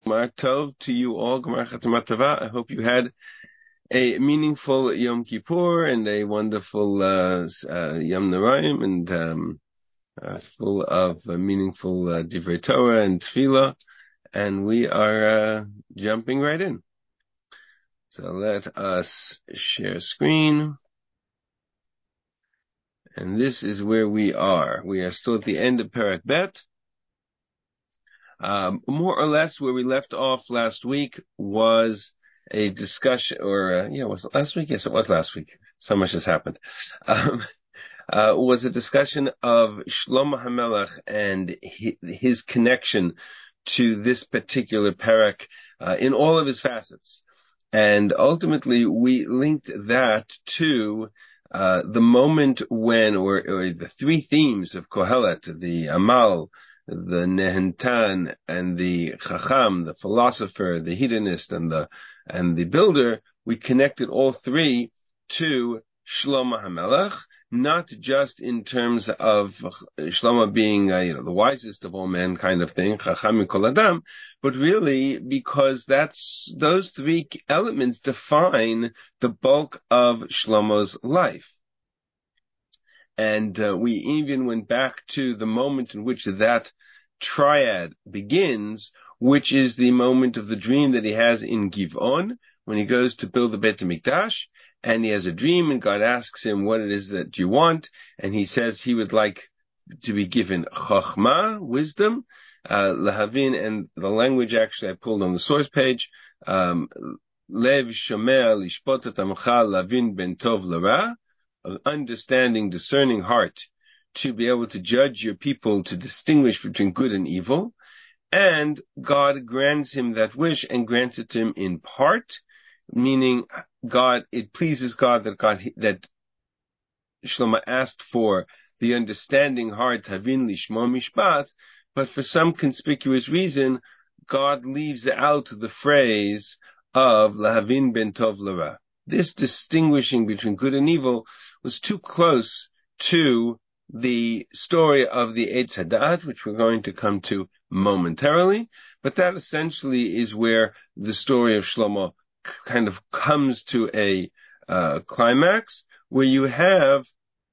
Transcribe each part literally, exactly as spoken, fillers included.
Gemar Tov to you all. Gemar Chatamat Tova. I hope you had a meaningful Yom Kippur and a wonderful uh, uh, Yom Narayim and um, uh, full of uh, meaningful uh, Divrei Torah and Tefillah. And we are uh, jumping right in. So let us share screen. And this is where we are. We are still at the end of Perek Bet. Um, more or less where we left off last week was a discussion, or uh, yeah, was it last week? Yes, it was last week. So much has happened. Um, uh, was a discussion of Shlomo HaMelech and his, his connection to this particular parak uh, in all of his facets, and ultimately we linked that to uh, the moment when, or, or the three themes of Kohelet, the Amal, the Nehentan, and the Chacham, the philosopher, the hedonist, and the and the builder. We connected all three to Shlomo HaMelech, not just in terms of Shlomo being, uh, you know, the wisest of all men, kind of thing, Chacham Mikol Adam, but really because that's those three elements define the bulk of Shlomo's life. And uh, we even went back to the moment in which that triad begins, which is the moment of the dream that he has in Giv'on, when he goes to build the Beit HaMikdash, and he has a dream, and God asks him what it is that you want, and he says he would like to be given Chochmah, wisdom, uh, Lahavin, and the language actually I pulled on the source page, um, Lev Shomer Lishpot et Amcha Lavin Ben Tov Lara, of understanding, discerning heart to be able to judge your people, to distinguish between good and evil. And God grants him that wish and grants it to him in part, meaning God, it pleases God that God, that Shlomo asked for the understanding heart, Havin Lishmo Mishpat, but for some conspicuous reason, God leaves out the phrase of Lahavin Ben Tov Lara. This distinguishing between good and evil was too close to the story of the Eitz Hadat, which we're going to come to momentarily, but that essentially is where the story of Shlomo kind of comes to a uh, climax, where you have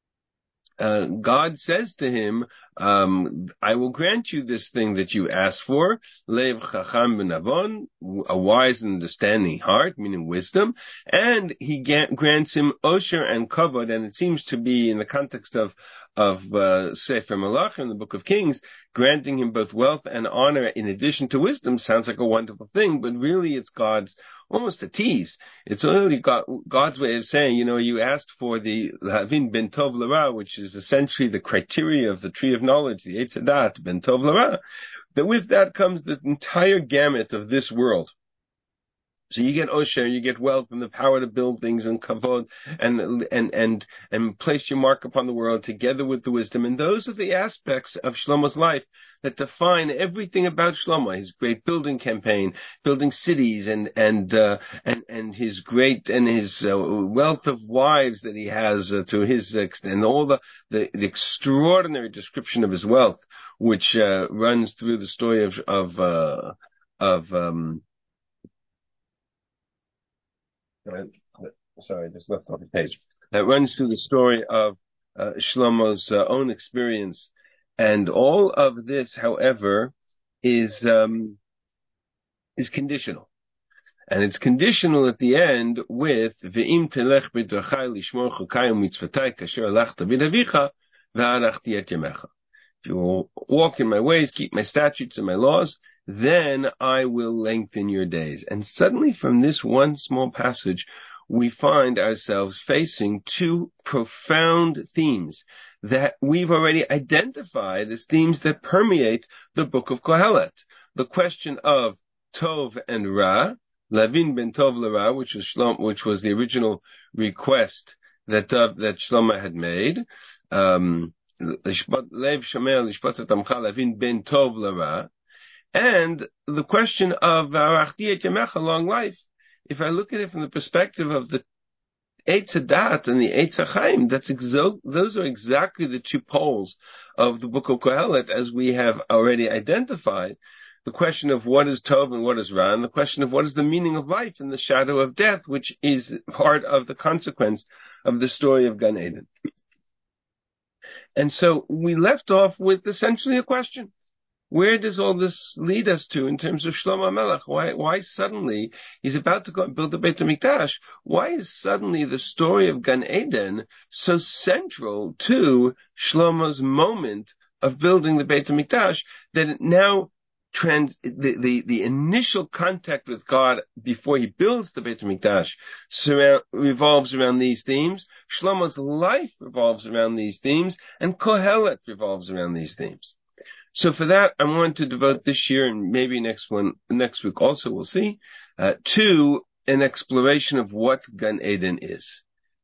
Uh, God says to him, um, I will grant you this thing that you asked for, Lev Chacham Benavon, a wise and understanding heart, meaning wisdom, and he ga- grants him Osher and Kavod, and it seems to be in the context of, of, uh, Sefer Malach in the Book of Kings, granting him both wealth and honor in addition to wisdom sounds like a wonderful thing, but really it's God's, almost a tease. It's only God, God's way of saying, you know, you asked for the Havin Ben Tov Lara, which is essentially the criteria of the tree of knowledge, the Eitz Hadat Ben Tov Lara, that with that comes the entire gamut of this world. So you get osher, you get wealth and the power to build things and kavod and, and, and, and place your mark upon the world together with the wisdom. And those are the aspects of Shlomo's life that define everything about Shlomo, his great building campaign, building cities and, and, uh, and, and his great, and his uh, wealth of wives that he has uh, to his extent, and all the, the, the extraordinary description of his wealth, which, uh, runs through the story of, of, uh, of, um, Sorry, I just left off the page. That runs through the story of uh, Shlomo's uh, own experience, and all of this, however, is um, is conditional, and it's conditional at the end with Ve'im telech b'drachai lishmor chokai u'mitzvotai kasher alachta v'davicha v'arachti et yamecha. If you will walk in my ways, keep my statutes and my laws, then I will lengthen your days. And suddenly from this one small passage, we find ourselves facing two profound themes that we've already identified as themes that permeate the book of Kohelet. The question of Tov and Ra, Lavin ben Tov Lara, which was Shlomo, which was the original request that uh, that Shlomo had made, um, Lev Shomer Lishpot et Amcha Lavin ben Tov Lara, and the question of Arachti et Yamecha, long life. If I look at it from the perspective of the Eitz Hadat and the Eitz HaChaim, that's exo- those are exactly the two poles of the book of Kohelet, as we have already identified. the question of what is Tov and what is Ra, and the question of what is the meaning of life in the shadow of death, which is part of the consequence of the story of Gan Eden. And so we left off with essentially a question. Where does all this lead us to in terms of Shlomo Melech? Why, why suddenly he's about to go and build the Beit HaMikdash? Why is suddenly the story of Gan Eden so central to Shlomo's moment of building the Beit HaMikdash that it now trans, the, the, the initial contact with God before he builds the Beit HaMikdash surround, revolves around these themes. Shlomo's life revolves around these themes, and Kohelet revolves around these themes. So for that, I want to devote this year, and maybe next one, next week also, we'll see, uh, to an exploration of what Gan Eden is.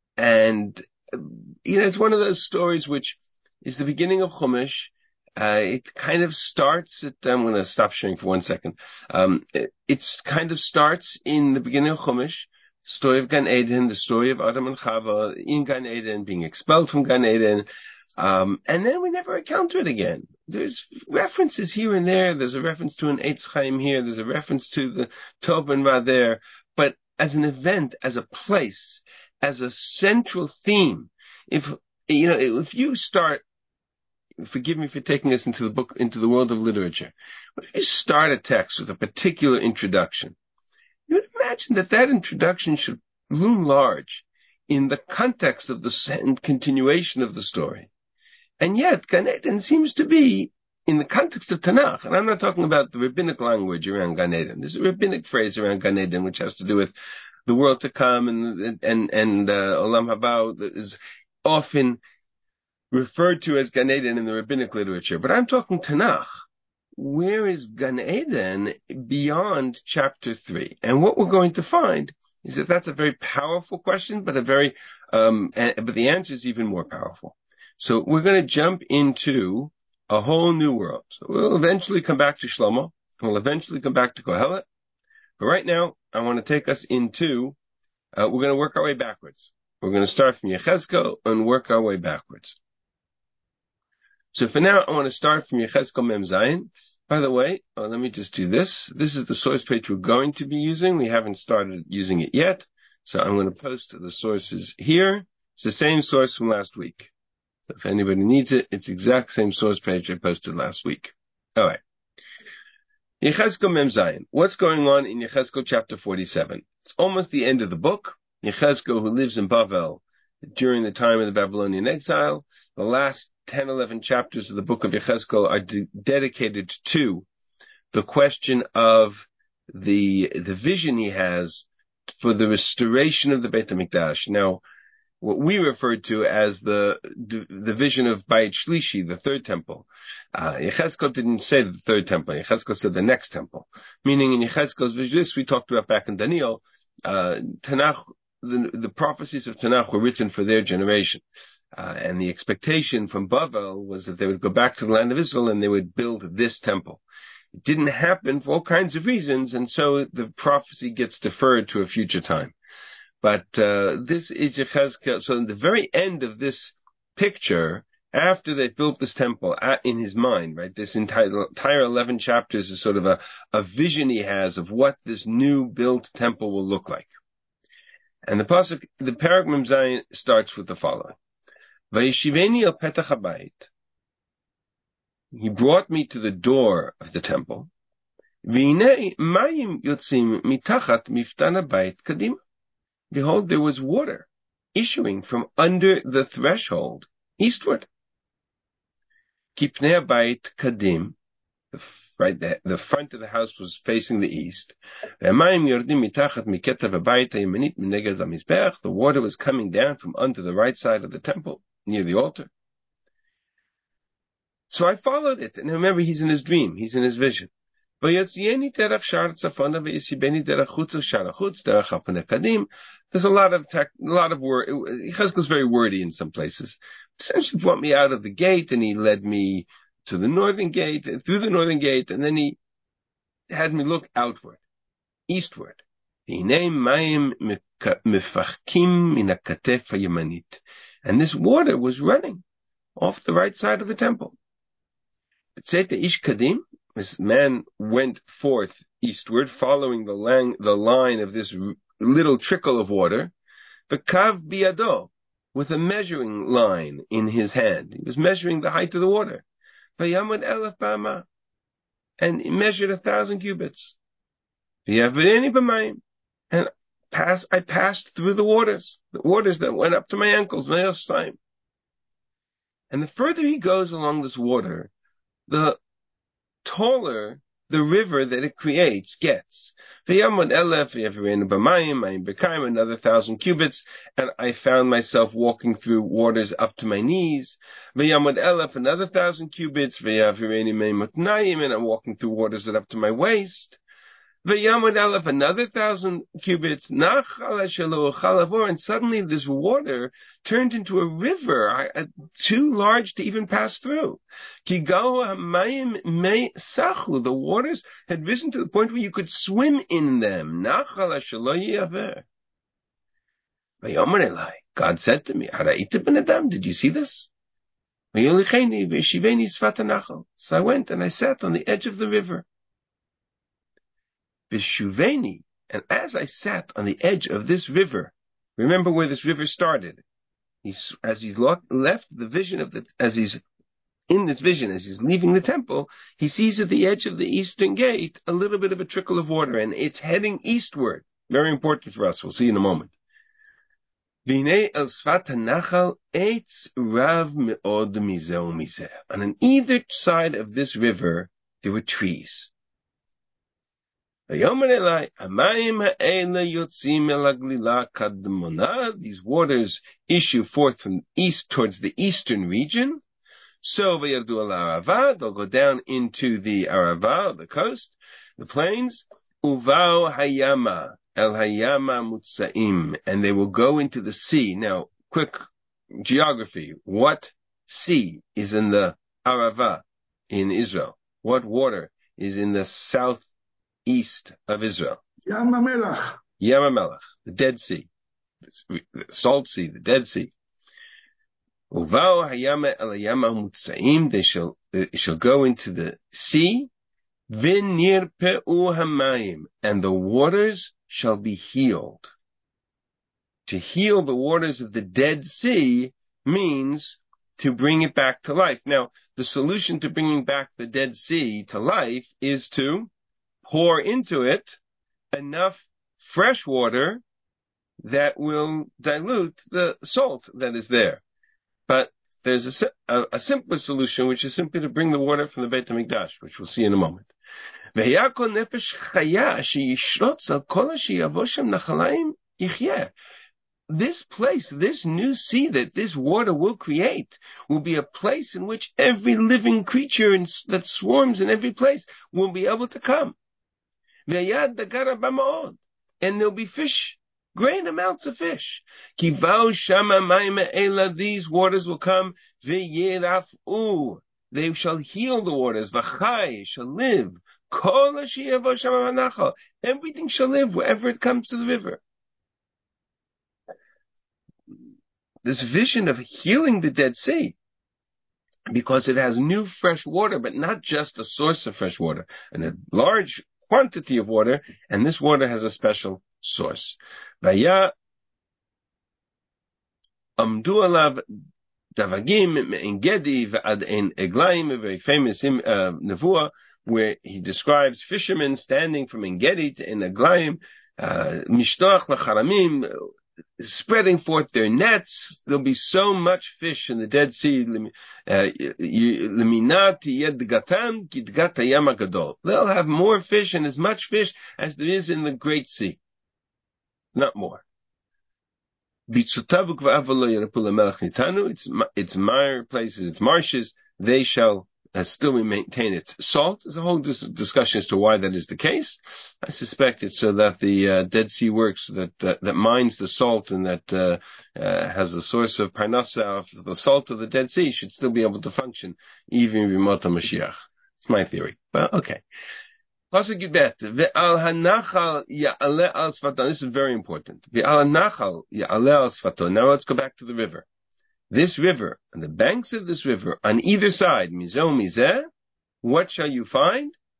And, you know, it's one of those stories which is the beginning of Chumash. Uh, it kind of starts at, I'm going to stop sharing for one second. Um, it it's kind of starts in the beginning of Chumash, story of Gan Eden, the story of Adam and Chava in Gan Eden, being expelled from Gan Eden. Um, and then we never encounter it again. There's references here and there. There's a reference to an Eitz Chaim here. There's a reference to the Tov and Ra there. But as an event, as a place, as a central theme, if, you know, if you start, forgive me for taking us into the book, into the world of literature. But if you start a text with a particular introduction, you would imagine that that introduction should loom large in the context of the continuation of the story. And yet, Gan Eden seems to be, in the context of Tanakh, and I'm not talking about the rabbinic language around Gan Eden. There's a rabbinic phrase around Gan Eden which has to do with the world to come and and and uh, Olam Haba, that is often referred to as Gan Eden in the rabbinic literature. But I'm talking Tanakh. Where is Gan Eden beyond chapter three? And what we're going to find is that that's a very powerful question, but a very um, but the answer is even more powerful. So we're going to jump into a whole new world. So we'll eventually come back to Shlomo. We'll eventually come back to Kohelet. But right now, I want to take us into, uh, we're going to work our way backwards. We're going to start from Yechezkel and work our way backwards. So for now, I want to start from Yechezkel Mem Zayin. By the way, uh, let me just do this. This is the source page we're going to be using. We haven't started using it yet. So I'm going to post the sources here. It's the same source from last week. So if anybody needs it, it's the exact same source page I posted last week. All right. Yechezkel Mem Zayin. What's going on in Yechezkel chapter forty-seven? It's almost the end of the book. Yechezkel, who lives in Bavel during the time of the Babylonian exile, the last ten, eleven chapters of the book of Yechezkel are de- dedicated to the question of the, the vision he has for the restoration of the Beit HaMikdash. Now, what we refer to as the the vision of Bayit Shlishi, the third temple. Uh, Yechezkel didn't say the third temple. Yechezkel said the next temple. Meaning in Yechezkel's vision, this we talked about back in Daniel, uh, Tanakh, the, the prophecies of Tanakh were written for their generation. Uh, and the expectation from Bavel was that they would go back to the land of Israel and they would build this temple. It didn't happen for all kinds of reasons, and so the prophecy gets deferred to a future time. But uh, this is Yechezkel. So in the very end of this picture, after they built this temple in his mind, right, this entire, entire eleven chapters is sort of a, a vision he has of what this new built temple will look like. And the pasuk, the Parak Mem Zayin starts with the following: Vayishiveni el petach habayit. He brought me to the door of the temple. V'hinei mayim yotzim mitachat miftan habayit kadima. Behold, there was water issuing from under the threshold eastward. Kipnei habayit kadim, the, right, the, the front of the house was facing the east. The water was coming down from under the right side of the temple, near the altar. So I followed it, and remember, he's in his dream, he's in his vision. There's a lot of tech, a lot of word. Yechezkel's very wordy in some places. Essentially brought me out of the gate, and he led me to the northern gate, through the northern gate, and then he had me look outward, eastward. And this water was running off the right side of the temple. this man went forth eastward, following the, lang, the line of this r- little trickle of water, the kav biado, with a measuring line in his hand. He was measuring the height of the water. Vayamad elef bama, and he measured a thousand cubits. And pass, I passed through the waters, the waters that went up to my ankles, my osayim. And the further he goes along this water, the taller the river that it creates gets. Another thousand cubits, and I found myself walking through waters up to my knees. Another thousand cubits, and I'm walking through waters that up to my waist. Another thousand cubits, and suddenly this water turned into a river, too large to even pass through. The waters had risen to the point where you could swim in them. God said to me, did you see this? So I went and I sat on the edge of the river. Vishuveni, and as I sat on the edge of this river, remember where this river started. He's, as he's left the vision of the, as he's in this vision, as he's leaving the temple, he sees at the edge of the eastern gate a little bit of a trickle of water, and it's heading eastward. Very important for us. We'll see in a moment. And on either side of this river, there were trees. These waters issue forth from east towards the eastern region. So they'll go down into the Arava, the coast, the plains. Uvao hayama el hayama mutsaim, and they will go into the sea. Now, quick geography: what sea is in the Arava in Israel? What water is in the south? East of Israel. Yam HaMelach. Yam HaMelach, the Dead Sea, the Salt Sea, the Dead Sea. Uvao hayama el hayama mutzaim, they shall, they shall go into the sea. V'nirpe'u hamayim, and the waters shall be healed. To heal the waters of the Dead Sea means to bring it back to life. Now, the solution to bringing back the Dead Sea to life is to pour into it enough fresh water that will dilute the salt that is there. But there's a, a, a simpler solution, which is simply to bring the water from the Beit HaMikdash, which we'll see in a moment. This place, this new sea that this water will create, will be a place in which every living creature in, that swarms in every place will be able to come. And there'll be fish, great amounts of fish. These waters will come, they shall heal the waters, shall live. Everything shall live wherever it comes to the river. This vision of healing the Dead Sea, because it has new fresh water, but not just a source of fresh water, and a large quantity of water, and this water has a special source. Vaya amdu alav davagim me'engedi v'ad ein eglaim, a very famous uh, nevuah, where he describes fishermen standing from Engedi to En Eglaim, mishtoach lacharamim, spreading forth their nets. There'll be so much fish in the Dead Sea. They'll have more fish and as much fish as there is in the Great Sea. Not more. It's, it's mire places, it's marshes. They shall Uh, still maintain its salt. There's a whole dis- discussion as to why that is the case. I suspect it's so that the uh, Dead Sea Works that uh, that mines the salt and that uh, uh, has a source of parnasa of the salt of the Dead Sea should still be able to function even in Bimot Mashiach. It's my theory. Well, okay. This is very important. Now let's go back to the river. This river, on the banks of this river, on either side, mizeh mizeh, what shall you find?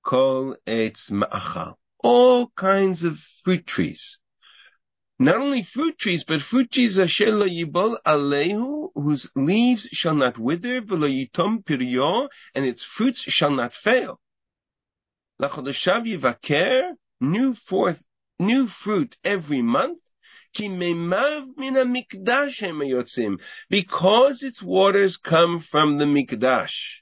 kol eitz ma'achal. All kinds of fruit trees. Not only fruit trees, but fruit trees asher lo yibol alehu, whose leaves shall not wither, v'lo yitom piryo, and its fruits shall not fail. Lachodeshav yivaker, new forth, new fruit every month. Ki meimav min hamikdash hem yotzim, because its waters come from the mikdash.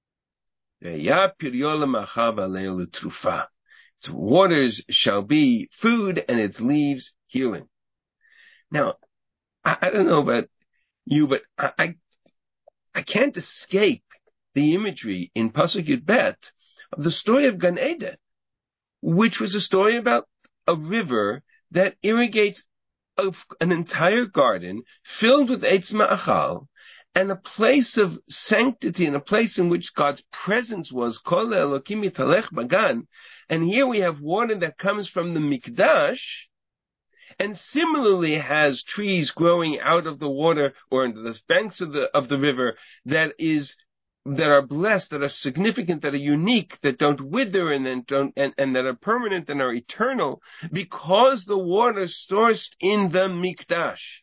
Ve'ya piryo lemachav alehu l'trufa. Its waters shall be food, and its leaves healing. Now, I, I don't know about you, but I, I, I can't escape the imagery in Pasuk Yud Bet of the story of Gan Eden, which was a story about a river that irrigates a, an entire garden filled with Eitz Ma'achal, and a place of sanctity, and a place in which God's presence was, Kol Elokim Yitalech Bagan. And here we have water that comes from the Mikdash, and similarly has trees growing out of the water or into the banks of the of the river that is that are blessed, that are significant, that are unique, that don't wither and then don't and, and that are permanent and are eternal, because the water sourced in the Mikdash.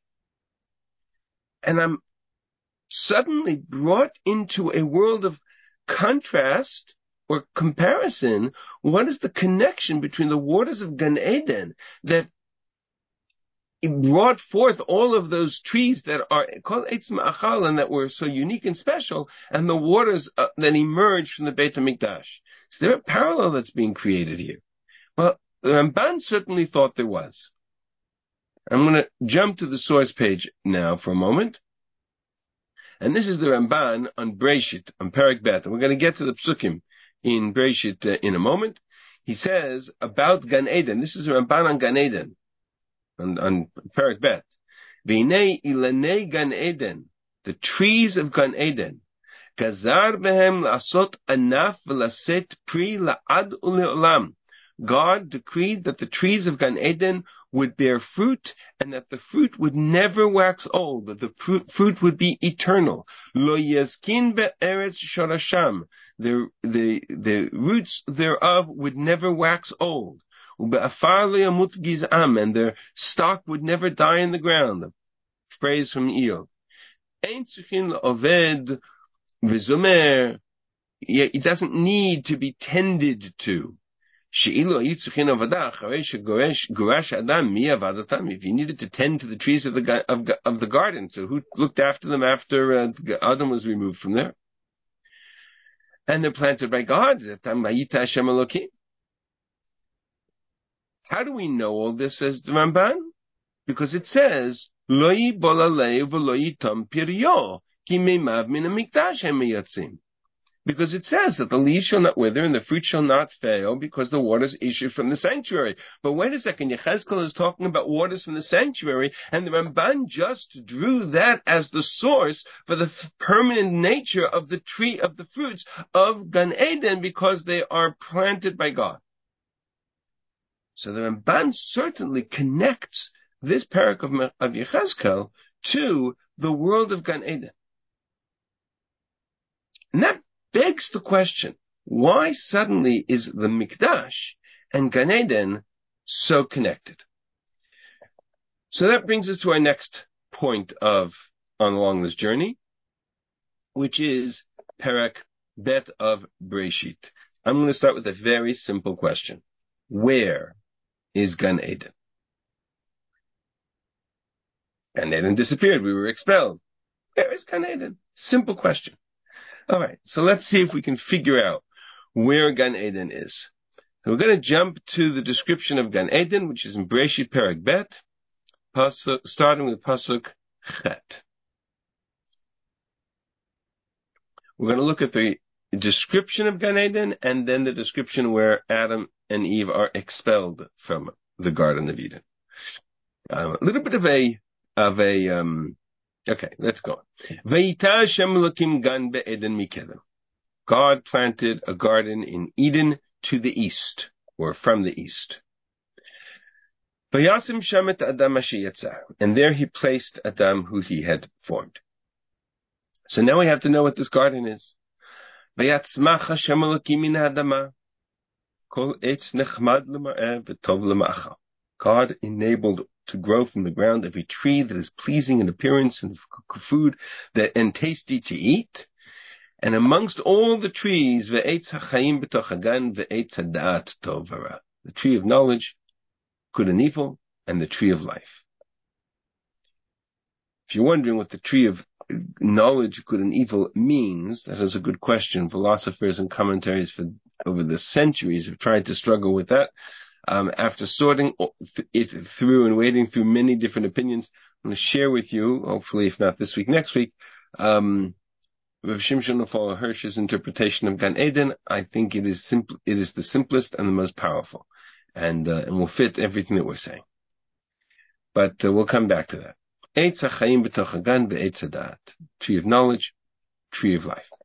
And I'm suddenly brought into a world of contrast or comparison. What is the connection between the waters of Gan Eden that brought forth all of those trees that are called Eitz Ma'achal and that were so unique and special, and the waters uh, that emerged from the Beit HaMikdash? Is there a parallel that's being created here? Well, the Ramban certainly thought there was. I'm going to jump to the source page now for a moment. And this is the Ramban on Breshit, on Perek Bet. And we're going to get to the Psukim in Breshit uh, in a moment. He says about Gan Eden. This is a Ramban on Gan Eden, on, on Perek Bet. V'inei ilanei Gan Eden, the trees of Gan Eden. Gazar behem la'asot anaf v'laset pri la'ad u'le'olam. God decreed that the trees of Gan Eden would bear fruit, and that the fruit would never wax old, that the fruit, fruit would be eternal. Lo yazkin be'eretz shorasham. The, the, the roots thereof would never wax old. Ube'afar lo yamut giz'am, and their stock would never die in the ground. A phrase from Eov. Ein tzuchin le'oved v'zomer. It doesn't need to be tended to. If you needed to tend to the trees of the of, of the garden, so who looked after them after uh, Adam was removed from there? And they're planted by God. How do we know all this, says the Ramban? Because it says, Lo yibolalei v'lo yitom piryo, ki meimav min hamikdash hem yatzim. Because it says that the leaves shall not wither and the fruit shall not fail, because the waters issue from the sanctuary. But wait a second, Yechezkel is talking about waters from the sanctuary, and the Ramban just drew that as the source for the permanent nature of the tree, of the fruits of Gan Eden, because they are planted by God. So the Ramban certainly connects this parak of, of Yechezkel to the world of Gan Eden. And that begs the question, why suddenly is the Mikdash and Gan Eden so connected? So that brings us to our next point of on along this journey, which is Perek Bet of Breshit. I'm going to start with a very simple question. Where is Gan Eden? Gan Eden disappeared. We were expelled. Where is Gan Eden? Simple question. All right, so let's see if we can figure out where Gan Eden is. So we're going to jump to the description of Gan Eden, which is in Breshit Perek Bet, pasuk, starting with pasuk Chet. We're going to look at the description of Gan Eden and then the description where Adam and Eve are expelled from the Garden of Eden. Um, a little bit of a of a um, Okay, let's go. God planted a garden in Eden to the east, or from the east. And there he placed Adam, who he had formed. So now we have to know what this garden is. God enabled to grow from the ground every tree that is pleasing in appearance and food that and tasty to eat. And amongst all the trees, the tree of knowledge, good and evil, and the tree of life. If you're wondering what the tree of knowledge, good and evil means, that is a good question. Philosophers and commentaries for over the centuries have tried to struggle with that. Um, after sorting it through and wading through many different opinions, I'm going to share with you, hopefully if not this week, next week, um, Rav Shimshon Raphael Hirsch's interpretation of Gan Eden. I think it is simple, it is the simplest and the most powerful, and uh, and will fit everything that we're saying. But uh, we'll come back to that. Eitz HaChaim b'toch hagan ve'etz hadat, tree of knowledge, tree of life.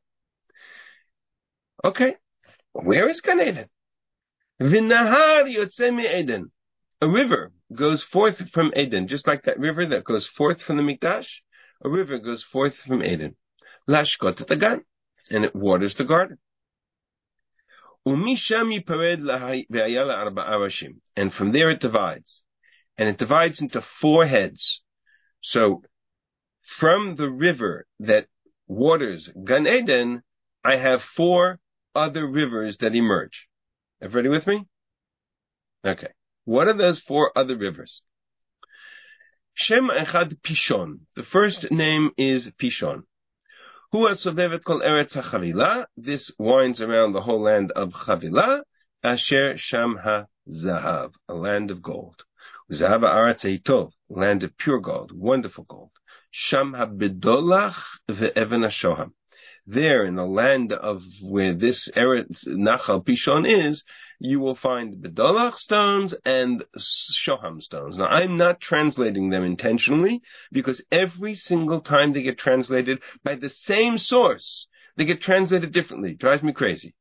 Okay, where is Gan Eden? V'nahar yotzeh mi'Eden. A river goes forth from Eden, just like that river that goes forth from the Mikdash. A river goes forth from Eden. Lashkot et hagan, and it waters the garden. Umisham yipared ve'haya la'arba'a rashim, and from there it divides, and it divides into four heads. So, from the river that waters Gan Eden, I have four other rivers that emerge. Everybody with me? Okay. What are those four other rivers? Shem echad Pishon. The first name is Pishon. Hua sovevet kol eretz hachavila. This winds around the whole land of Chavila. Asher sham ha-zahav, a land of gold. Zahav ha'aretz eitov, land of pure gold, wonderful gold. Sham ha-bedolach ve'even ha-shoham. There, in the land of where this Eretz Nachal Pishon is, you will find Bedolach stones and Shoham stones. Now, I'm not translating them intentionally, because every single time they get translated by the same source, they get translated differently. It drives me crazy.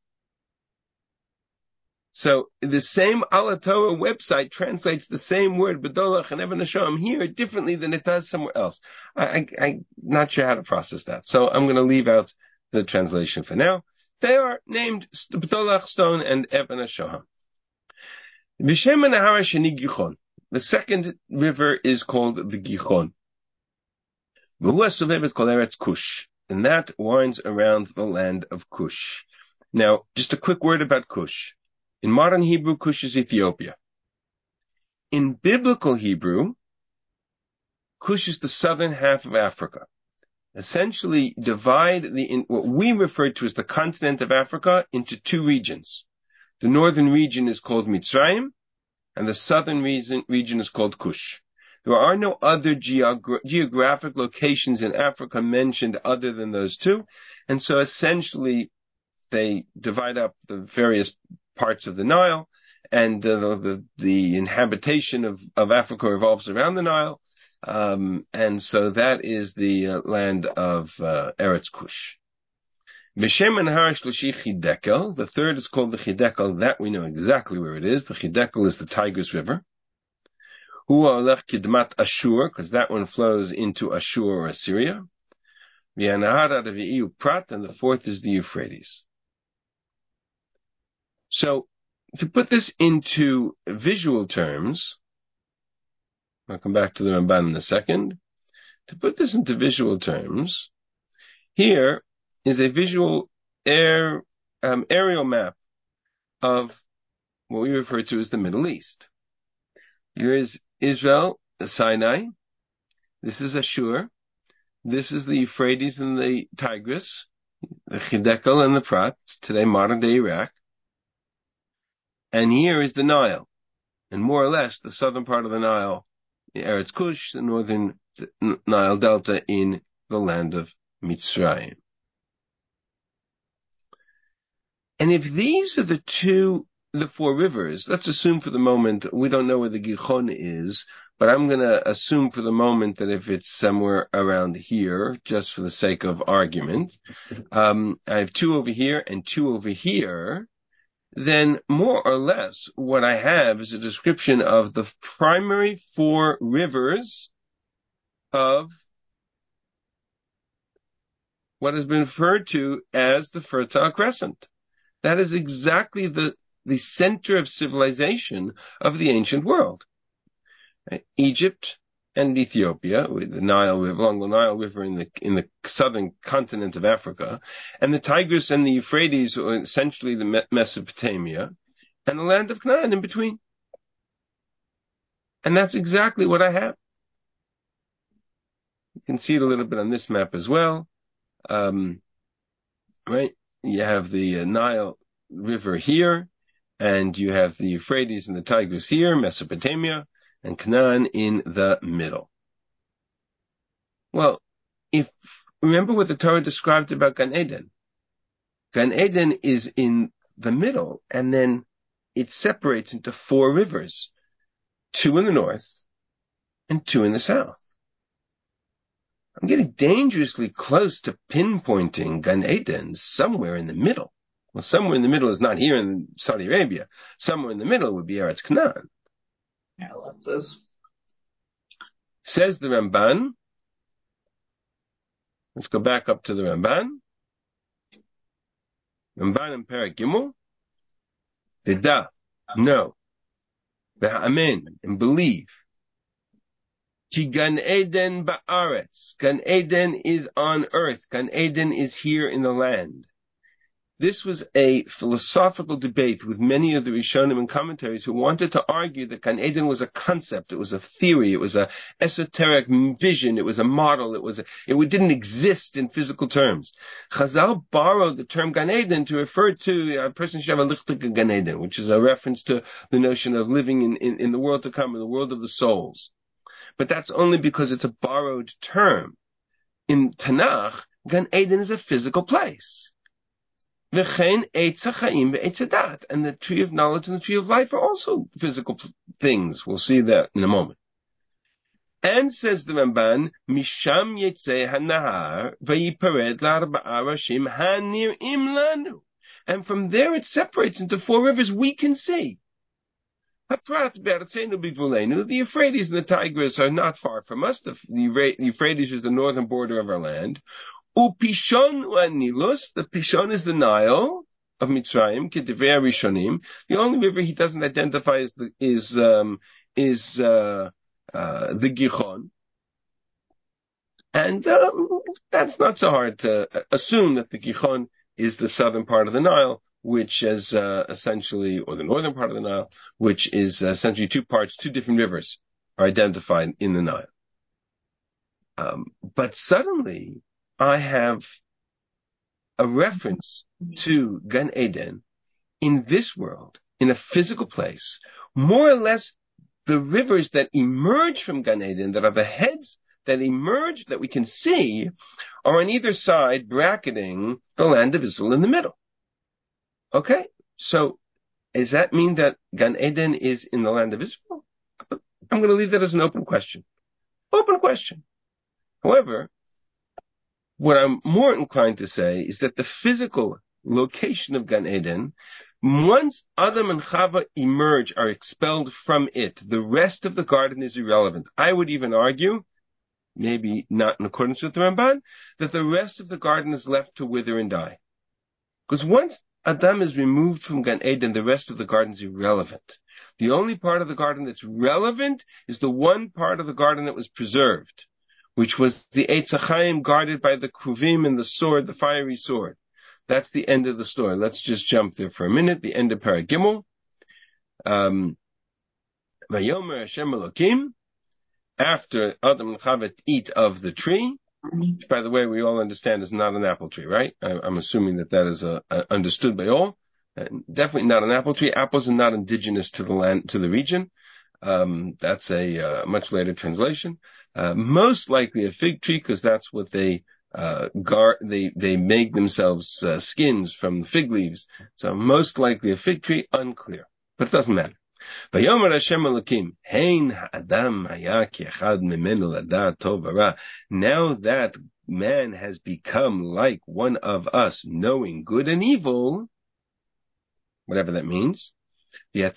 So, the same Ala Torah website translates the same word, Bedolach and Even HaShoham, here differently than it does somewhere else. I, I, I'm not sure how to process that. So, I'm going to leave out the translation for now. They are named Bedolach stone and Even HaShoham. B'Shem Nahar Sheni Gichon. The second river is called the Gichon. V'hu sovevet kol eretz Kush, and that winds around the land of Kush. Now, just a quick word about Kush. In modern Hebrew, Kush is Ethiopia. In biblical Hebrew, Kush is the southern half of Africa. Essentially divide the in, what we refer to as the continent of Africa into two regions. The northern region is called Mitzrayim, and the southern region, region is called Kush. There are no other geogra- geographic locations in Africa mentioned other than those two, and so essentially they divide up the various parts of the Nile, and uh, the, the the inhabitation of, of Africa revolves around the Nile. Um, and so that is the uh, land of uh, Eretz Kush. B'Shem Nahar Shloshi Chidekel. The third is called the Chidekel. That we know exactly where it is. The Chidekel is the Tigris River. Hua Olech Kidmat Ashur, because that one flows into Ashur or Assyria. V'Yanahar Aravi'iu Prat, and the fourth is the Euphrates. So, to put this into visual terms, I'll come back to the Ramban in a second. To put this into visual terms, here is a visual air, um, aerial map of what we refer to as the Middle East. Here is Israel, Sinai. This is Ashur. This is the Euphrates and the Tigris, the Chidekel and the Prat, today modern day Iraq. And here is the Nile, and more or less the southern part of the Nile, the Eretz Kush, the northern Nile Delta in the land of Mitzrayim. And if these are the two, the four rivers, let's assume for the moment, we don't know where the Gichon is, but I'm going to assume for the moment that if it's somewhere around here, just for the sake of argument, um, I have two over here and two over here, then more or less what I have is a description of the primary four rivers of what has been referred to as the Fertile Crescent. That is exactly the the center of civilization of the ancient world. Right? Egypt and Ethiopia, with the Nile River, along the Nile River in the in the southern continent of Africa, and the Tigris and the Euphrates, or essentially the Mesopotamia, and the land of Canaan in between. And that's exactly what I have. You can see it a little bit on this map as well. Um, right? You have the uh, Nile River here, and you have the Euphrates and the Tigris here, Mesopotamia, and Canaan in the middle. Well, if remember what the Torah described about Gan Eden. Gan Eden is in the middle, and then it separates into four rivers, two in the north and two in the south. I'm getting dangerously close to pinpointing Gan Eden somewhere in the middle. Well, somewhere in the middle is not here in Saudi Arabia. Somewhere in the middle would be Eretz Canaan. I love this. Says the Ramban. Let's go back up to the Ramban. Ramban in Perek Gimel. V'da, no. V'ha'amen, and believe. Ki Gan Eden ba'aretz. Gan Eden is on earth. Gan Eden is here in the land. This was a philosophical debate with many of the Rishonim and commentaries who wanted to argue that Gan Eden was a concept, it was a theory, it was a esoteric vision, it was a model, it was a, it didn't exist in physical terms. Chazal borrowed the term Gan Eden to refer to a person should have a lichtig Gan Eden, which is a reference to the notion of living in, in, in the world to come, in the world of the souls. But that's only because it's a borrowed term. In Tanakh, Gan Eden is a physical place. And the tree of knowledge and the tree of life are also physical things. We'll see that in a moment. And says the Ramban, Misham yetzeh hanahar vayipared la'arba'a rashim hanir'im lanu. And from there it separates into four rivers we can see. The Euphrates and the Tigris are not far from us. The Euphrates is the northern border of our land. Upishon u'anilus, the Pishon is the Nile of Mitzrayim, K'divrei Rishonim. The only river he doesn't identify is the, is, um, is, uh, uh, the Gihon. And, um, that's not so hard to assume that the Gihon is the southern part of the Nile, which is, uh, essentially, or the northern part of the Nile, which is essentially two parts, two different rivers are identified in the Nile. Um, but suddenly, I have a reference to Gan Eden in this world, in a physical place, more or less the rivers that emerge from Gan Eden, that are the heads that emerge, that we can see, are on either side bracketing the land of Israel in the middle. Okay? So, does that mean that Gan Eden is in the land of Israel? I'm going to leave that as an open question. Open question. However, what I'm more inclined to say is that the physical location of Gan Eden, once Adam and Chava emerge, are expelled from it, the rest of the garden is irrelevant. I would even argue, maybe not in accordance with the Ramban, that the rest of the garden is left to wither and die. Because once Adam is removed from Gan Eden, the rest of the garden is irrelevant. The only part of the garden that's relevant is the one part of the garden that was preserved, which was the Eitz HaChaim guarded by the Kruvim and the sword, the fiery sword. That's the end of the story. Let's just jump there for a minute. The end of Perek Gimel. Um, Vayomer Hashem Elokim, after Adam and Chava eat of the tree, which, by the way, we all understand is not an apple tree, right? I, I'm assuming that that is uh, uh, understood by all. Uh, definitely not an apple tree. Apples are not indigenous to the land, to the region. Um, that's a uh, much later translation. Uh, most likely a fig tree, because that's what they uh, guard. They they make themselves uh, skins from fig leaves. So most likely a fig tree, unclear, but it doesn't matter. Vayomer Hashem Elokim, Hein ha'adam haya ki echad mimenu ladat tov v'ra. Now that man has become like one of us, knowing good and evil, whatever that means. If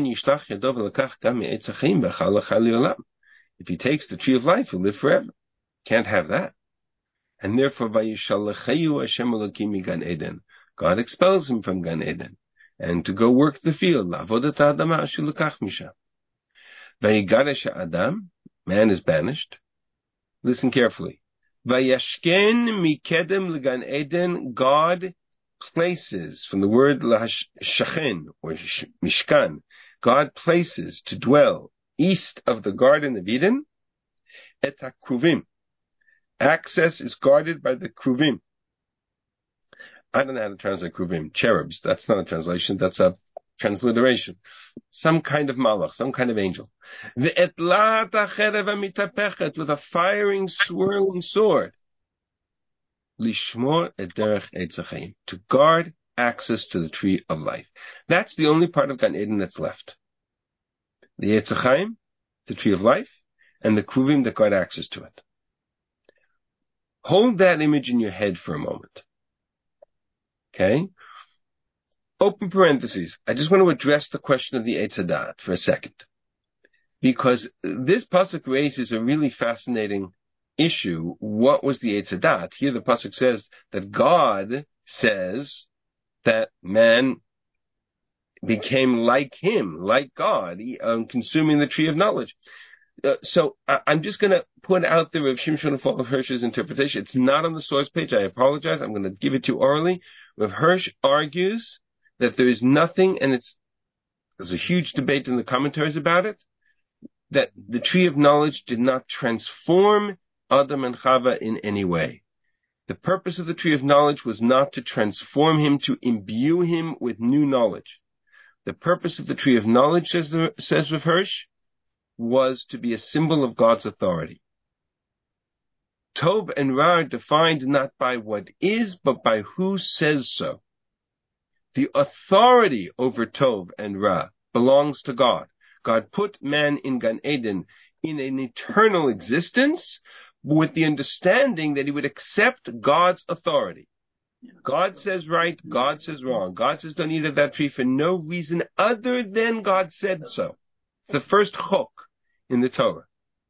he takes the tree of life, he'll live forever. Can't have that. And therefore, God expels him from Gan Eden. and to go work the field. La'avodat ha'adama shulukach misha. Vayigaresh ha'adam, man is banished. Listen carefully. Vayashken mikedem l'gan Eden, God places, from the word shachen, or mishkan, God places to dwell east of the Garden of Eden, et ha'kruvim. Access is guarded by the kruvim. I don't know how to translate kruvim. Cherubs. That's not a translation. That's a transliteration. Some kind of malach, some kind of angel. Ve'etlat ha'cherev ha'mitapechet, with a firing, swirling sword. Lishmor et derech eitz ha'chaim, to guard access to the tree of life. That's the only part of Gan Eden that's left. The Eitz HaChaim, the tree of life, and the kruvim that guard access to it. Hold that image in your head for a moment. Okay? Open parentheses. I just want to address the question of the Eitz Hadat for a second. Because this pasuk raises a really fascinating issue. What was the Eitz Hadat? Here the pasuk says that God says that man became like him, like God, um, consuming the tree of knowledge. Uh, so I, I'm just going to put out there Rav Shimshon of Hirsch's interpretation. It's not on the source page. I apologize. I'm going to give it to you orally. Rav Hirsch argues that there is nothing, and it's there's a huge debate in the commentaries about it, that the tree of knowledge did not transform Adam and Chava in any way. The purpose of the tree of knowledge was not to transform him, to imbue him with new knowledge. The purpose of the tree of knowledge, says, the, says Rav Hirsch, was to be a symbol of God's authority. Tov and Ra are defined not by what is, but by who says so. The authority over Tov and Ra belongs to God. God put man in Gan Eden in an eternal existence with the understanding that he would accept God's authority. God says right, God says wrong. God says don't eat of that tree for no reason other than God said so. It's the first chok in the Torah.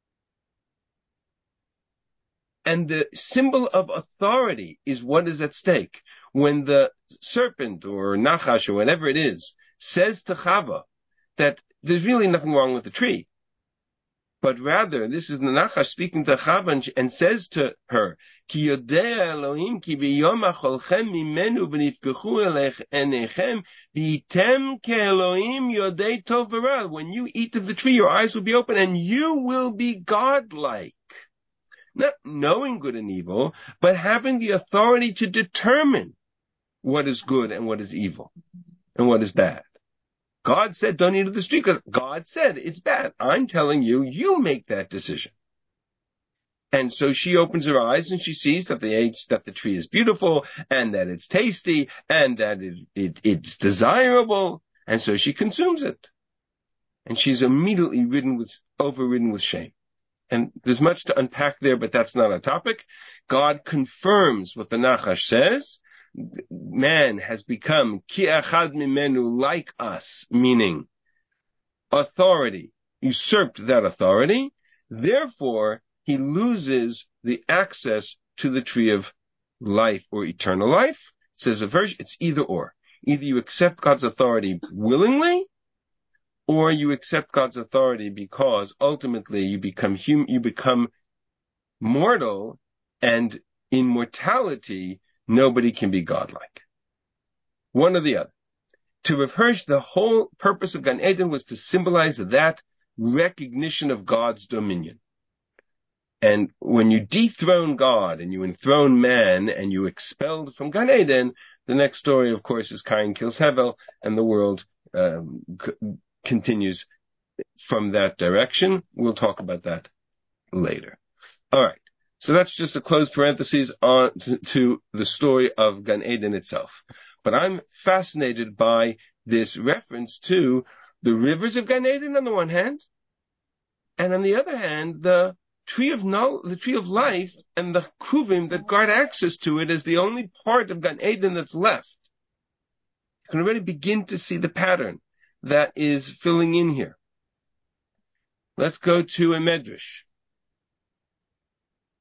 And the symbol of authority is what is at stake. When the serpent or Nachash or whatever it is says to Chava that there's really nothing wrong with the tree, but rather this is the Nachash speaking to Chava and, and says to her, Ki yodea Elohim ki biyom acholchem mimenu v'nifkechu elech enechem v'item ke Elohim yodei tov v'ra. When you eat of the tree, your eyes will be open and you will be godlike. Not knowing good and evil, but having the authority to determine what is good and what is evil and what is bad. God said don't eat of this tree because God said it's bad. I'm telling you, you make that decision. And so she opens her eyes and she sees that the that the tree is beautiful and that it's tasty and that it, it it's desirable, and so she consumes it. And she's immediately ridden with overridden with shame. And there's much to unpack there, but that's not our topic. God confirms what the Nachash says. Man has become ki achad mimenu, like us, meaning authority, usurped that authority. Therefore, he loses the access to the tree of life or eternal life. It says a verse, it's either or. Either you accept God's authority willingly, or you accept God's authority because ultimately you become hum- you become mortal, and in mortality, nobody can be godlike. One or the other. To Rav Hirsch, the whole purpose of Gan Eden was to symbolize that recognition of God's dominion. And when you dethrone God and you enthrone man and you expelled from Gan Eden, the next story, of course, is Cain kills Hevel, and the world um, c- continues from that direction. We'll talk about that later. All right. So that's just a closed parenthesis on to, to the story of Gan Eden itself. But I'm fascinated by this reference to the rivers of Gan Eden on the one hand, and on the other hand, the tree of no, the tree of life and the kruvim that guard access to it as the only part of Gan Eden that's left. You can already begin to see the pattern that is filling in here. Let's go to a medrash.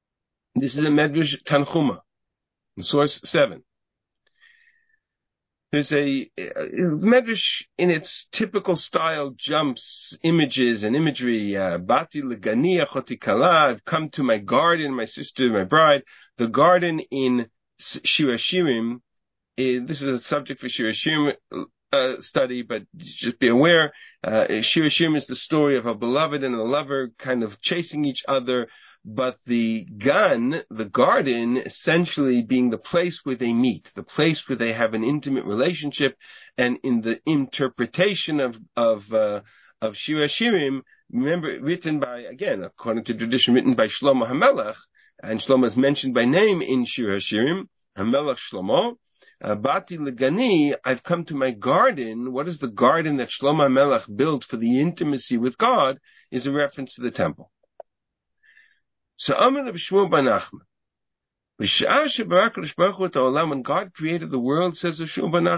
This is a medrash Tanchuma, source seven. There's a, a Medrash in its typical style jumps images and imagery. Uh, Bati legani achoti kala. I've come to my garden, my sister, my bride. The garden in Shir Hashirim. This is a subject for Shir Hashirim uh, study, but just be aware. Uh, Shir Hashirim is the story of a beloved and a lover kind of chasing each other. But the gan, the garden, essentially being the place where they meet, the place where they have an intimate relationship, and in the interpretation of of uh, of Shir Hashirim, remember, written by, again, according to tradition, written by Shlomo HaMelech, and Shlomo is mentioned by name in Shir Hashirim, HaMelech Shlomo. Bati legani, I've come to my garden. What is the garden that Shlomo HaMelech built for the intimacy with God? Is a reference to the temple. So Amar of Shmuel ben Nachman, when God created the world, says of Shmuel ben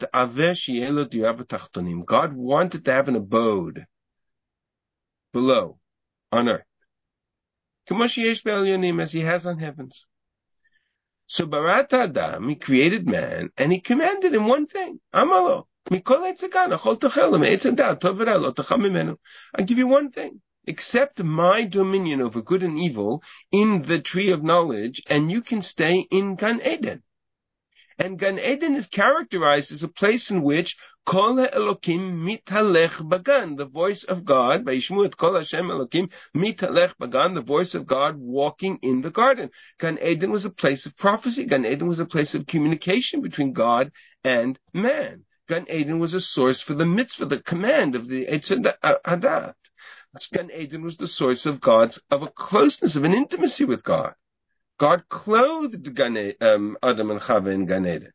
Nachman, God wanted to have an abode below, on earth, as he has on heavens. So Barat Adam, he created man, and he commanded him one thing. Amalo, I give you one thing. Accept my dominion over good and evil in the tree of knowledge, and you can stay in Gan Eden. And Gan Eden is characterized as a place in which Kol Elokim mitalech bagan, the voice of God, Vayishmu et Kol Hashem Elokim mitalech bagan, the voice of God walking in the garden. Gan Eden was a place of prophecy. Gan Eden was a place of communication between God and man. Gan Eden was a source for the mitzvah, the command of the Eitz Hadat. Gan Eden was the source of God's, of a closeness, of an intimacy with God. God clothed Gan, um, Adam and Chava in Gan Eden.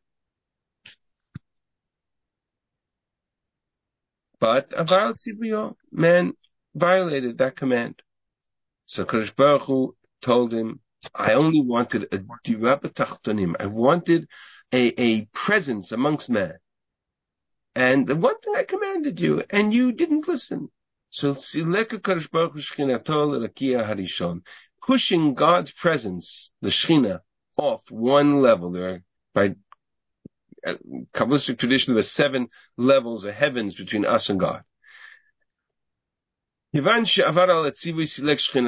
But Aval Tzivio, man violated that command. So Kadosh Baruch Hu told him, I only wanted a dira b'tachtonim. I wanted a, a presence amongst men. And the one thing I commanded you, and you didn't listen. So Sileka Kadosh Baruch Hu Shechinato l'Rakia Harishon, pushing God's presence, the Shechina, off one level. There are, by uh, Kabbalistic tradition, there are seven levels of heavens between us and God. Every major transgression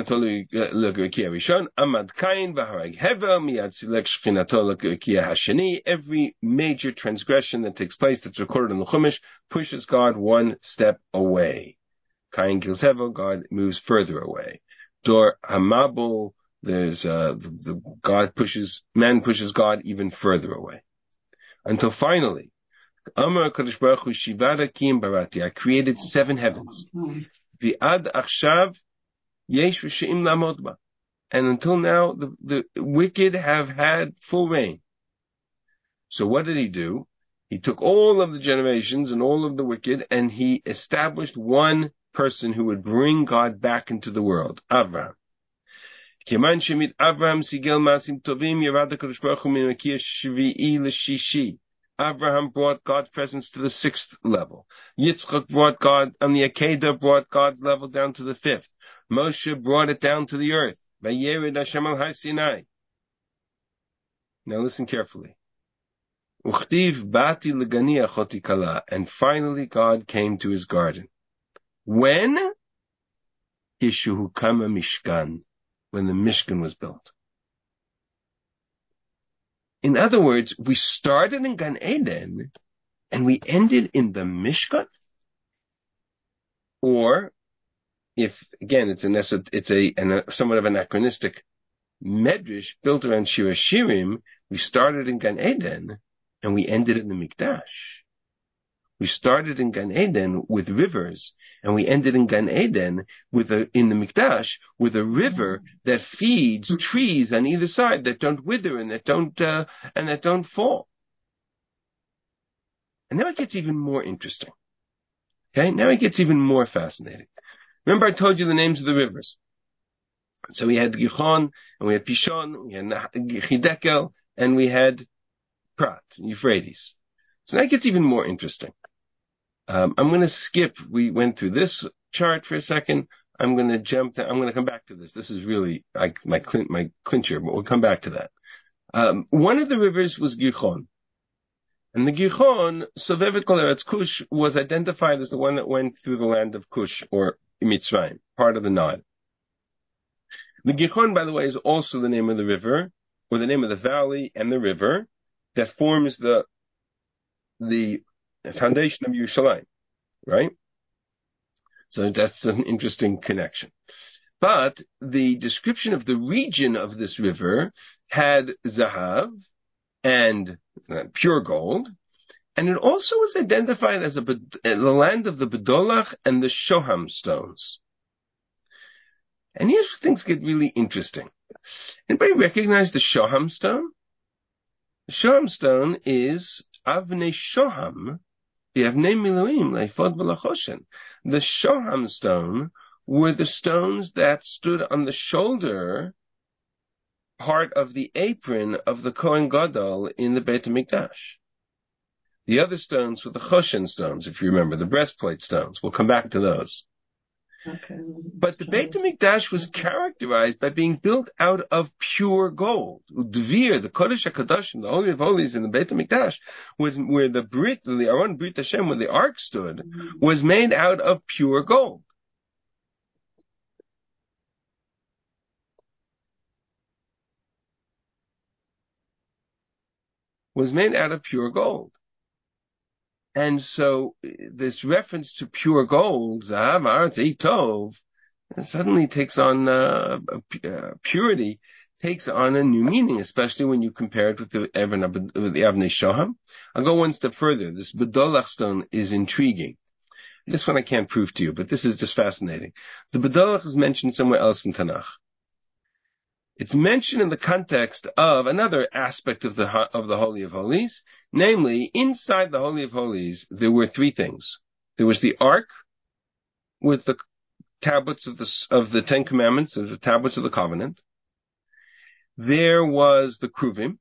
that takes place that's recorded in the Chumash pushes God one step away. Cain kills Hevel, God moves further away. Dor Hamabul, there's uh, the, the God pushes, man pushes God even further away. Until finally, Amar Kadosh Baruch Hu Shivada Kim Barati, I created seven heavens. V'ad achshav yesh v'she'im lamod ba. And until now, the, the wicked have had full reign. So what did he do? He took all of the generations and all of the wicked, and he established one person who would bring God back into the world, Avraham. Kiman shemit Avraham sigel masim tovim yerad HaKadosh Baruch Hu min Rakia shvi'i l'shishi. Avraham brought God's presence to the sixth level. Yitzchak brought God, and the Akedah brought God's level down to the fifth. Moshe brought it down to the earth. Vayered Hashem al Har Sinai. Now listen carefully. Uchtiv bati legani achoti kala. And finally God came to his garden. When? Kishu kama mishkan. When the Mishkan was built. In other words, we started in Gan Eden and we ended in the Mishkan. Or, if again it's an it's a, an, a somewhat of an anachronistic medrash built around Shir Hashirim, we started in Gan Eden and we ended in the Mikdash. We started in Gan Eden with rivers, and we ended in Gan Eden with a, in the Mikdash with a river that feeds trees on either side that don't wither and that don't uh, and that don't fall. And now it gets even more interesting. Okay, now it gets even more fascinating. Remember, I told you the names of the rivers. So we had Gihon, and we had Pishon, we had Chidekel, and we had Prat, Euphrates. So now it gets even more interesting. Um, I'm going to skip. We went through this chart for a second. I'm going to jump. To, I'm going to come back to this. This is really like my clin, my clincher, but we'll come back to that. Um, one of the rivers was Gihon, And the Gichon, Sovevet Kol Eretz Kush, was identified as the one that went through the land of Kush, or Mitzrayim, part of the Nile. The Gichon, by the way, is also the name of the river, or the name of the valley and the river that forms the the foundation of Yerushalayim, right? So that's an interesting connection. But the description of the region of this river had Zahav and uh, pure gold, and it also was identified as a, the land of the Bedolach and the Shoham stones. And here's where things get really interesting. Anybody recognize the Shoham stone? The Shoham stone is Avnei Shoham, Avnei Miluim, Leifod V'Lachoshen. The Shoham stone were the stones that stood on the shoulder part of the apron of the Kohen Gadol in the Beit HaMikdash. The other stones were the Choshen stones, if you remember, the breastplate stones. We'll come back to those. Okay. But the Beit HaMikdash was characterized by being built out of pure gold. Udvir, the Kodesh HaKadoshim, the Holy of Holies in the Beit HaMikdash, was where the Brit, the Aron Brit Hashem, where the Ark stood, was made out of pure gold. Was made out of pure gold. And so this reference to pure gold, Zahav Haaretz Eitov, suddenly takes on uh, uh, purity, takes on a new meaning, especially when you compare it with the Even with the Avnei Shoham. I'll go one step further. This Bedolach stone is intriguing. This one I can't prove to you, but this is just fascinating. The Bedolach is mentioned somewhere else in Tanakh. It's mentioned in the context of another aspect of the of the Holy of Holies, namely, inside the Holy of Holies, there were three things. There was the Ark with the tablets of the of the Ten Commandments, of the tablets of the Covenant. There was the Kruvim.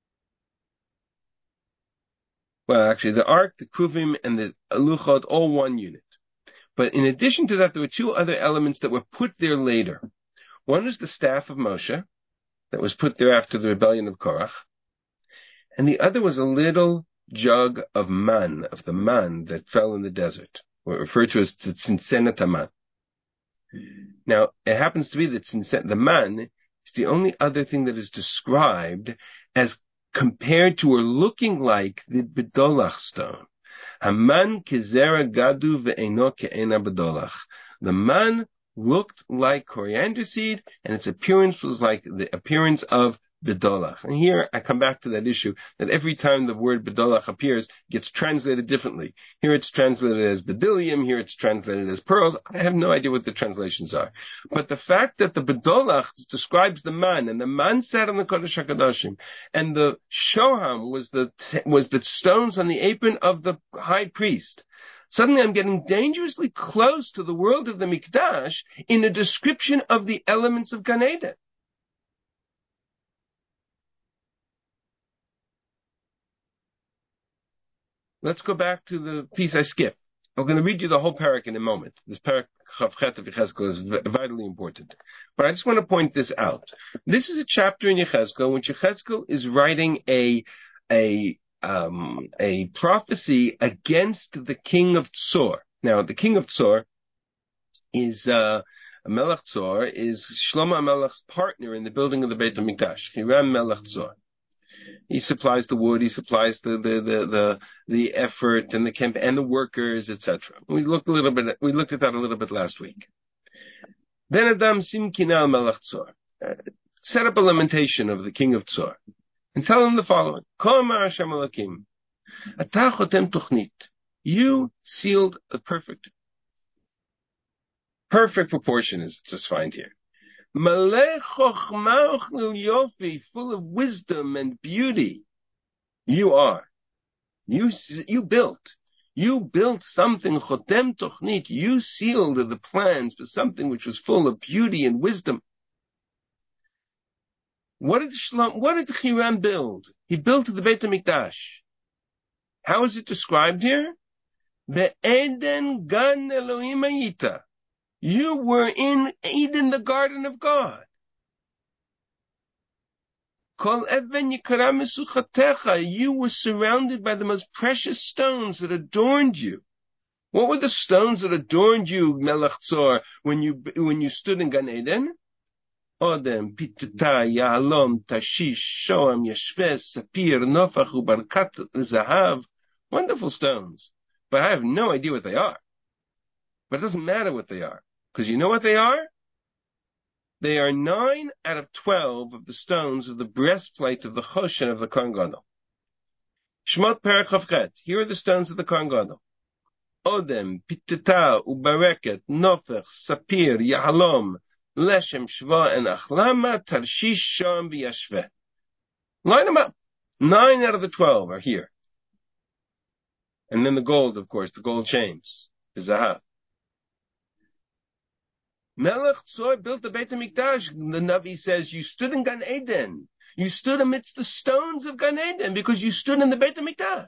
Well, actually, the Ark, the Kruvim, and the Luchot, all one unit. But in addition to that, there were two other elements that were put there later. One was the staff of Moshe, that was put there after the rebellion of Korach. And the other was a little jug of man, of the man that fell in the desert, or referred to as the Tzinsenet HaMan. Now, it happens to be that the man is the only other thing that is described as compared to or looking like the Bedolach stone. Haman kezera gadu ve'eno ke'ena Bedolach. The man looked like coriander seed, and its appearance was like the appearance of Bedolach. And here I come back to that issue that every time the word Bedolach appears, it gets translated differently. Here it's translated as Bedillium, here it's translated as pearls. I have no idea what the translations are. But the fact that the Bedolach describes the man, and the man sat on the Kodesh HaKadoshim, and the Shoham was the, was the stones on the apron of the high priest. Suddenly I'm getting dangerously close to the world of the Mikdash in a description of the elements of Gan Eden. Let's go back to the piece I skipped. I'm going to read you the whole parak in a moment. This parak Chavchet of Yechezkel is vitally important. But I just want to point this out. This is a chapter in Yechezkel in which Yechezkel is writing a, a, um, a prophecy against the king of Tzor. Now, the king of Tzor is, uh, Melech Tzor is Shlomo Melech's partner in the building of the Beit HaMikdash, Hiram Melech Tzor. He supplies the wood, he supplies the, the, the, the, the effort and the camp and the workers, et cetera. We looked a little bit, we looked at that a little bit last week. Then Adam Simkina Melech Tzor. Uh, set up a lamentation of the king of Tzor. And tell him the following. Kol Hashem Elokim. Ata chotem tuchnit. You sealed a perfect, perfect proportion is just find here. Malei chochma uchnil yofi, full of wisdom and beauty. You are. You, you built. You built something, chotem tochnit. You sealed the plans for something which was full of beauty and wisdom. What did Shlom, what did Hiram build? He built the Beit HaMikdash. How is it described here? Be'eden gan Elohim hayita. You were in Eden, the garden of God. You were surrounded by the most precious stones that adorned you. What were the stones that adorned you, Melech Tzor, when you when you stood in Gan Eden? Odem, Pitata, Yahalom, Tashish, Shoam, Yeshveh, Sapir, Nofach, Ubarkat, Zahav. Wonderful stones. But I have no idea what they are. But it doesn't matter what they are. Because you know what they are? They are nine out of twelve of the stones of the breastplate of the Choshen of the Kohen Gadol. Shmot Perek Chavchet. Here are the stones of the Kohen Gadol. Odem, Pitata, Ubareket, Nofach, Sapir, Yahalom, Leshem, Shva, and Achlama, Tarshish, Sham, V'Yashveh. Line them up. Nine out of the twelve are here. And then the gold, of course, the gold chains, the Zahav. Melech Tzor built the Beit HaMikdash. The Navi says, you stood in Gan Eden. You stood amidst the stones of Gan Eden because you stood in the Beit HaMikdash.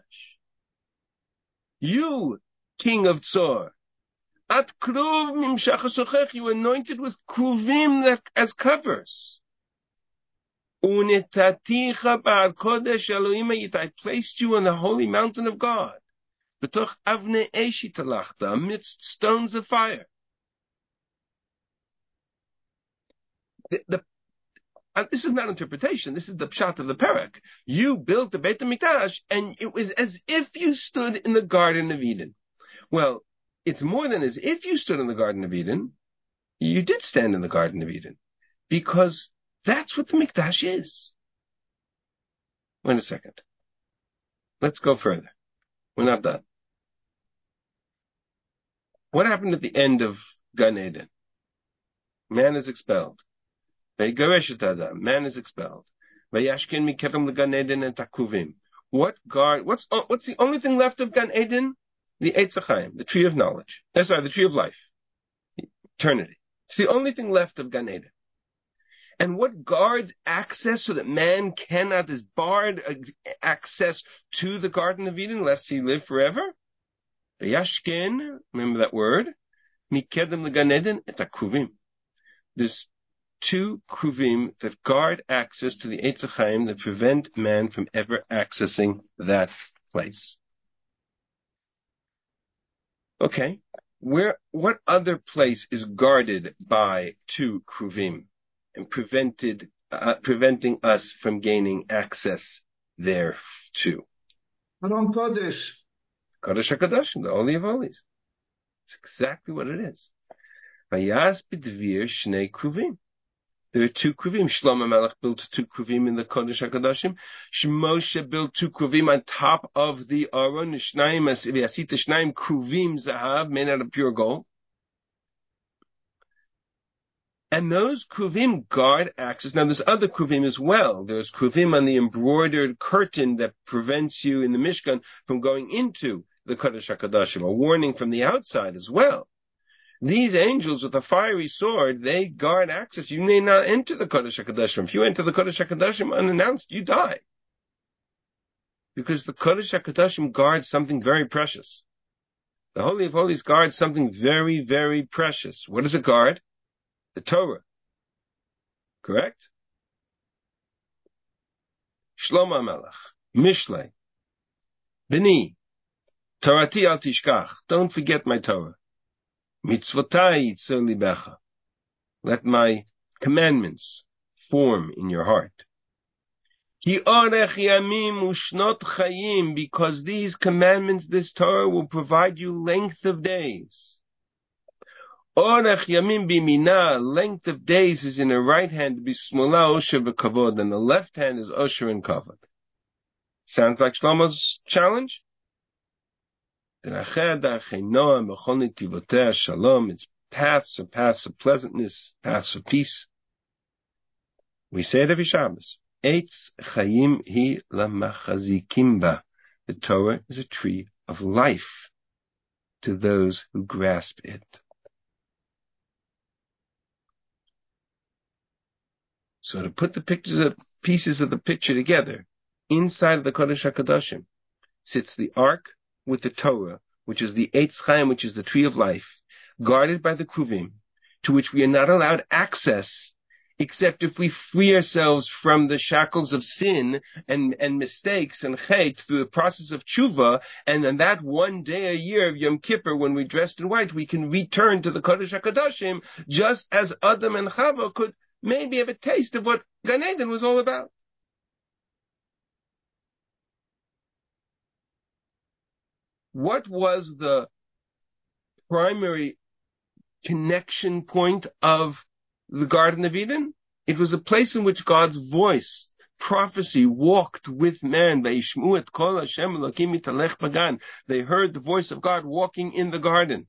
You, King of Tzor. At Kruv Mimshach HaShochech, you anointed with Kruvim that, as covers. Unetaticha Bar Kodesh Elohim, I placed you on the holy mountain of God. B'toch Avnei Eish Talachta, amidst stones of fire. The, the, uh, this is not interpretation. This is the pshat of the Perek. You built the Beit HaMikdash, and it was as if you stood in the Garden of Eden. Well, it's more than as if you stood in the Garden of Eden. You did stand in the Garden of Eden, because that's what the Mikdash is. Wait a second. Let's go further. We're not done. What happened at the end of Gan Eden? Man is expelled. Man is expelled. What guard? What's what's the only thing left of Gan Eden? The Eitz HaChaim, the tree of knowledge. That's sorry, the tree of life, eternity. It's the only thing left of Gan Eden. And what guards access so that man cannot, is barred access to the Garden of Eden lest he live forever? V'yashken, remember that word? Mikedem leGan Eden et HaKruvim. There's two kruvim that guard access to the Eitz HaChaim that prevent man from ever accessing that place. Okay, where, what other place is guarded by two kruvim and prevented, uh, preventing us from gaining access there too? Aron Kodesh. Kodesh HaKadoshim, the Holy of Holies. It's exactly what it is. Vayas b'dvir shnei kruvim. There are two kruvim. Shlomo Melech built two kruvim in the Kodesh HaKadoshim. Moshe built two kruvim on top of the Aron. Shnaim, v'asita shnaim kruvim zahav, made out of pure gold. And those kruvim guard access. Now there's other kruvim as well. There's kruvim on the embroidered curtain that prevents you in the Mishkan from going into the Kodesh HaKadoshim, a warning from the outside as well. These angels with a fiery sword, they guard access. You may not enter the Kodesh HaKadoshim. If you enter the Kodesh HaKadoshim unannounced, you die. Because the Kodesh HaKadoshim guards something very precious. The Holy of Holies guards something very, very precious. What does it guard? The Torah. Correct? Shlomo Melech, Mishlei, B'ni, Torati al tishkach. Don't forget my Torah. Mitzvotai yitzor libecha. Let my commandments form in your heart. Ki orech yamim ushnot chayim, because these commandments, this Torah, will provide you length of days. Orech yamim bimina, length of days is in the right hand, bismula osher v'kavod, and the left hand is osher and kavod. Sounds like Shlomo's challenge? It's paths are paths of pleasantness, paths of peace. We say it every Shabbos. Eitz chayim hi lamachazikim ba. The Torah is a tree of life to those who grasp it. So to put the pictures of pieces of the picture together, inside of the Kodesh HaKadoshim sits the ark with the Torah, which is the Eitz Chaim, which is the tree of life, guarded by the Kruvim, to which we are not allowed access except if we free ourselves from the shackles of sin and, and mistakes and chet through the process of tshuva, and then that one day a year of Yom Kippur, when we dressed in white, we can return to the Kodesh HaKadoshim, just as Adam and Chava could maybe have a taste of what Gan Eden was all about. What was the primary connection point of the Garden of Eden? It was a place in which God's voice, prophecy, walked with man. They heard the voice of God walking in the garden.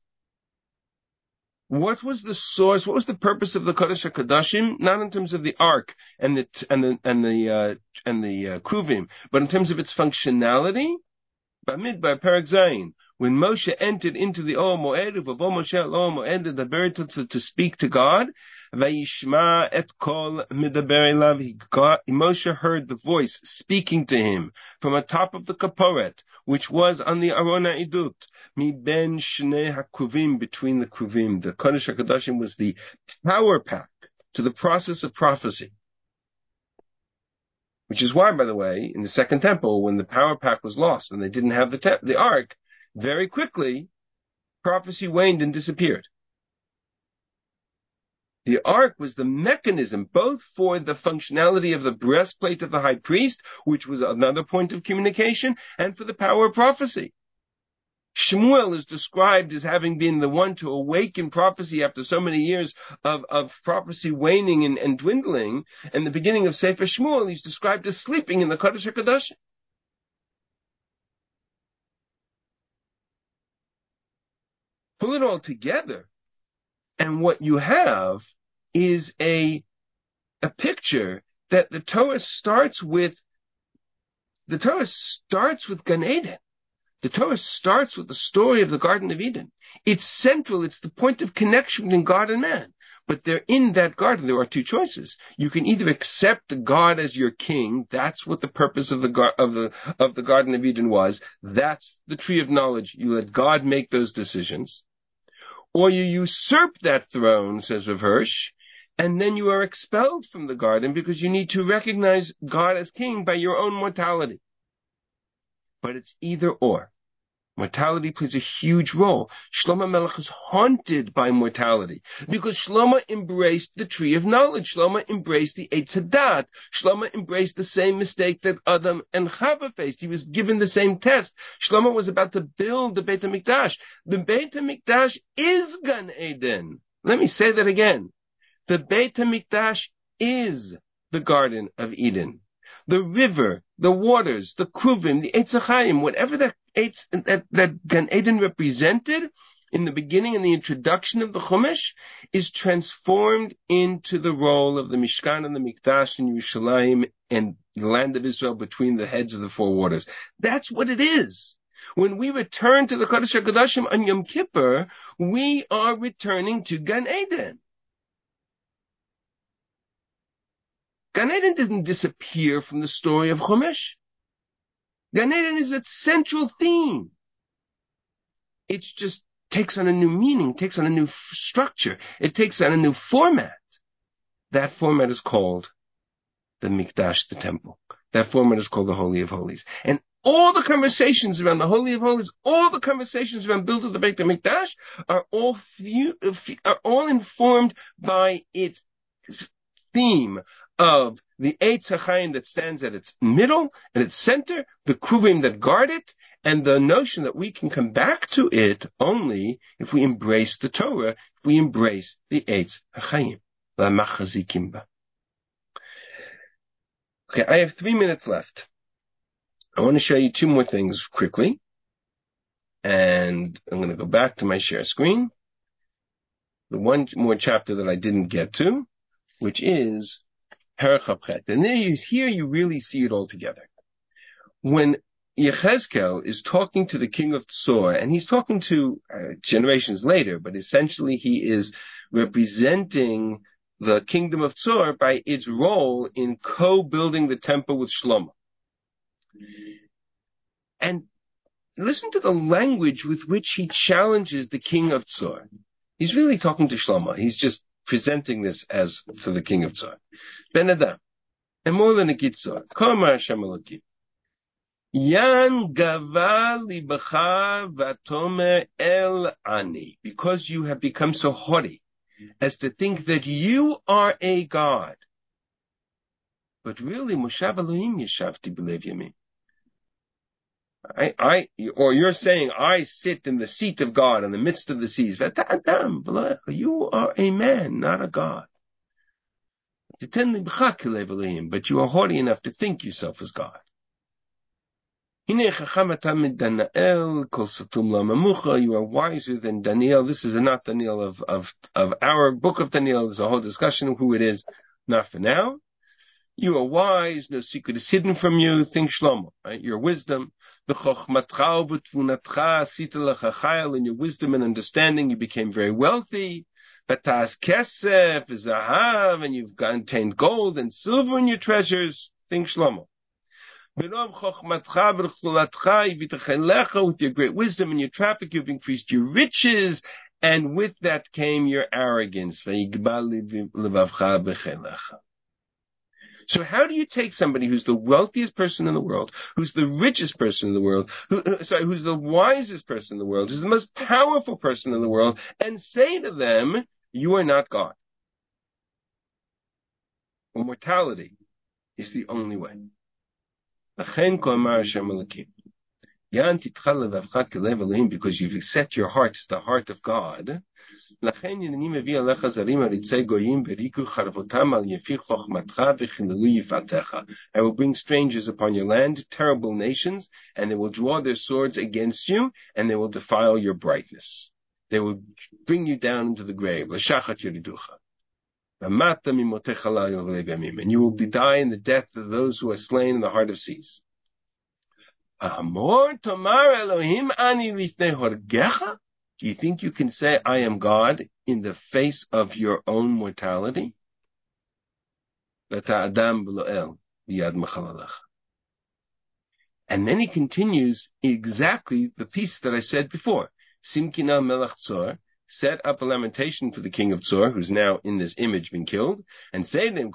What was the source? What was the purpose of the Kodesh HaKadoshim? Not in terms of the ark and the and the and the uh, and the uh, kruvim, but in terms of its functionality. Bamidbar Perek Zayin, when Moshe entered into the Or Moed, Vavo Moshe al Or Moed, the Daber to, to speak to God, Vayishma et kol midaber elav, he got, Moshe heard the voice speaking to him from atop of the Kaporet, which was on the Arona Idut, mi ben shnei hakuvim, between the Kruvim. The Kodesh HaKadoshim was the power pack to the process of prophecy. Which is why, by the way, in the Second Temple, when the power pack was lost and they didn't have the te- the ark, very quickly, prophecy waned and disappeared. The ark was the mechanism both for the functionality of the breastplate of the high priest, which was another point of communication, and for the power of prophecy. Shmuel is described as having been the one to awaken prophecy after so many years of, of prophecy waning and, and dwindling. And the beginning of Sefer Shmuel, he's described as sleeping in the Kodesh HaKadosh. Pull it all together, and what you have is a, a picture that the Torah starts with, the Torah starts with Gan Eden. The Torah starts with the story of the Garden of Eden. It's central. It's the point of connection between God and man. But there, in that garden, there are two choices. You can either accept God as your king. That's what the purpose of the of the of the Garden of Eden was. That's the tree of knowledge. You let God make those decisions, or you usurp that throne, says Rav Hirsch, and then you are expelled from the garden because you need to recognize God as king by your own mortality. But it's either or. Mortality plays a huge role. Shlomo Melech is haunted by mortality because Shlomo embraced the tree of knowledge. Shlomo embraced the Eitz Hadat. Shlomo embraced the same mistake that Adam and Chava faced. He was given the same test. Shlomo was about to build the Beit HaMikdash. The Beit HaMikdash is Gan Eden. Let me say that again. The Beit HaMikdash is the Garden of Eden. The river, the waters, the kruvim, the Eitz HaChaim, whatever that, Eitz, that, that Gan Eden represented in the beginning and the introduction of the Chumash is transformed into the role of the Mishkan and the Mikdash in Yerushalayim and the land of Israel between the heads of the four waters. That's what it is. When we return to the Kodesh HaKadoshim on Yom Kippur, we are returning to Gan Eden. Gan Eden doesn't disappear from the story of Chumash. Gan Eden is its central theme. It just takes on a new meaning, takes on a new f- structure. It takes on a new format. That format is called the Mikdash, the temple. That format is called the Holy of Holies. And all the conversations around the Holy of Holies, all the conversations around building the Beit HaMikdash are all few, are all informed by its theme of the Eitz HaChaim that stands at its middle, at its center, the Kruvim that guard it, and the notion that we can come back to it only if we embrace the Torah, if we embrace the Eitz HaChaim. La machazikim ba. Okay, I have three minutes left. I want to show you two more things quickly. And I'm going to go back to my share screen. The one more chapter that I didn't get to, which is Perek Chapchet. And there you, here you really see it all together. When Yechezkel is talking to the king of Tzor, and he's talking to uh, generations later, but essentially he is representing the kingdom of Tzor by its role in co-building the temple with Shlomo. And listen to the language with which he challenges the king of Tzor. He's really talking to Shlomo. He's just presenting this as to the king of Tzor. Ben Adam, emor lenekitzor, kama Hashem Elokim. Yan gava libacha vatomer el ani, because you have become so haughty as to think that you are a God. But really, Moshav Elohim yeshavti b'lev yamin. I, I, or you're saying, I sit in the seat of God in the midst of the seas. You are a man, not a God. But you are haughty enough to think yourself as God. You are wiser than Daniel. This is not Daniel of, of, of our book of Daniel. There's a whole discussion of who it is. Not for now. You are wise. No secret is hidden from you. Think Shlomo, right? Your wisdom. In your wisdom and understanding, you became very wealthy. And you've obtained gold and silver in your treasures. Think Shlomo. With your great wisdom and your traffic, you've increased your riches, and with that came your arrogance. So how do you take somebody who's the wealthiest person in the world, who's the richest person in the world, who, sorry, who's the wisest person in the world, who's the most powerful person in the world, and say to them, you are not God? Well, mortality is the only way. Because you've set your heart as the heart of God. I will bring strangers upon your land, terrible nations, and they will draw their swords against you, and they will defile your brightness. They will bring you down into the grave. And you will be die in the death of those who are slain in the heart of seas. Do you think you can say, I am God, in the face of your own mortality? And then he continues exactly the piece that I said before. Simkina Melech Tzor set up a lamentation for the king of Tzor, who's now in this image been killed, and say to him,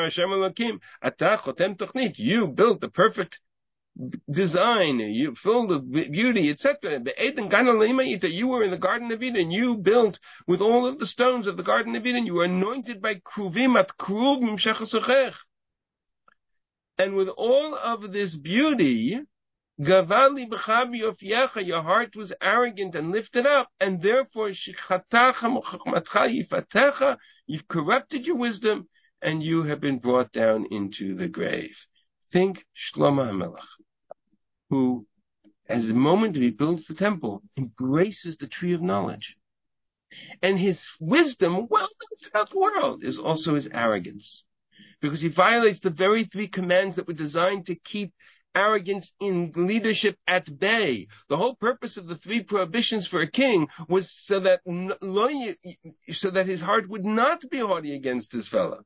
you built the perfect design, you filled with beauty, et cetera. You were in the Garden of Eden. You built with all of the stones of the Garden of Eden. You were anointed by kruvim at kruvim shechasachech. And with all of this beauty, gavali b'chabi ofyecha, your heart was arrogant and lifted up, and therefore shichatacha mochachmatcha yifatecha, you've corrupted your wisdom, and you have been brought down into the grave. Think Shlomo HaMelech, who, as the moment that he builds the temple, embraces the tree of knowledge. And his wisdom, well known throughout the world, is also his arrogance. Because he violates the very three commands that were designed to keep arrogance in leadership at bay. The whole purpose of the three prohibitions for a king was so that, so that his heart would not be haughty against his fellow.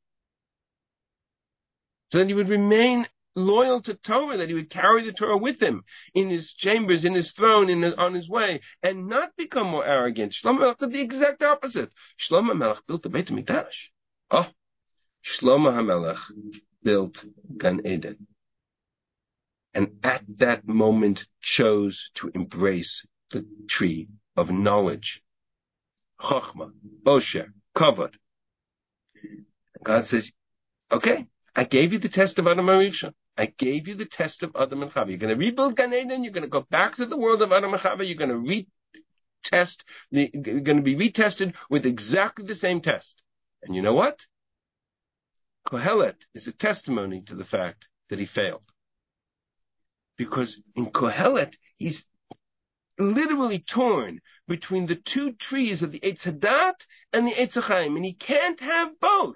So that he would remain loyal to Torah, that he would carry the Torah with him in his chambers, in his throne, in his, on his way, and not become more arrogant. Shlomo HaMelech did the exact opposite. Shlomo HaMelech built the Beit HaMikdash. Oh, Shlomo HaMelech built Gan Eden. And at that moment chose to embrace the tree of knowledge. Chochmah, Osher, Kavod. God says, okay, I gave you the test of Adam HaRishon. I gave you the test of Adam and Chava. You're going to rebuild Gan Eden. You're going to go back to the world of Adam and Chava. You're going to retest. The, you're going to be retested with exactly the same test. And you know what? Kohelet is a testimony to the fact that he failed. Because in Kohelet, he's literally torn between the two trees of the Eitz Hadat and the Eitz HaChaim, and he can't have both.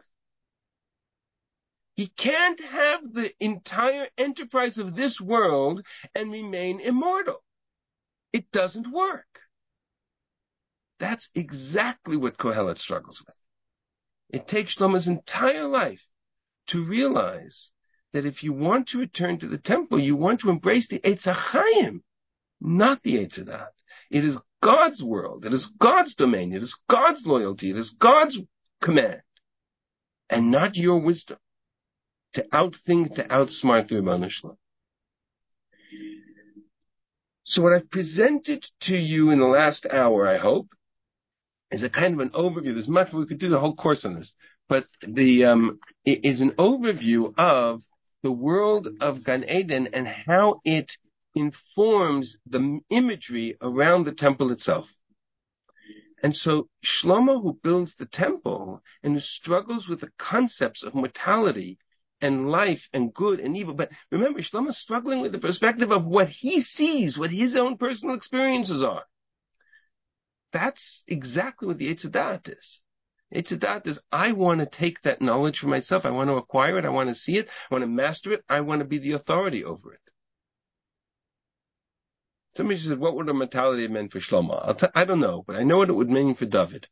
He can't have the entire enterprise of this world and remain immortal. It doesn't work. That's exactly what Kohelet struggles with. It takes Shlomo's entire life to realize that if you want to return to the temple, you want to embrace the Eitz HaChaim, not the Eitz Hadat. It is God's world. It is God's domain. It is God's loyalty. It is God's command and not your wisdom to outthink, to outsmart the Ribono Shel Olam. So what I've presented to you in the last hour, I hope, is a kind of an overview. There's much, we could do the whole course on this, but the, um, it is an overview of the world of Gan Eden and how it informs the imagery around the temple itself. And so Shlomo, who builds the temple and who struggles with the concepts of mortality and life and good and evil, but remember, Shlomo's struggling with the perspective of what he sees, what his own personal experiences are. That's exactly what the Eitz Hadat is. Eitz Hadat is, I want to take that knowledge for myself. I want to acquire it. I want to see it. I want to master it. I want to be the authority over it. Somebody said, what would a mortality have meant for Shlomo? I'll t- I don't know, but I know what it would mean for David.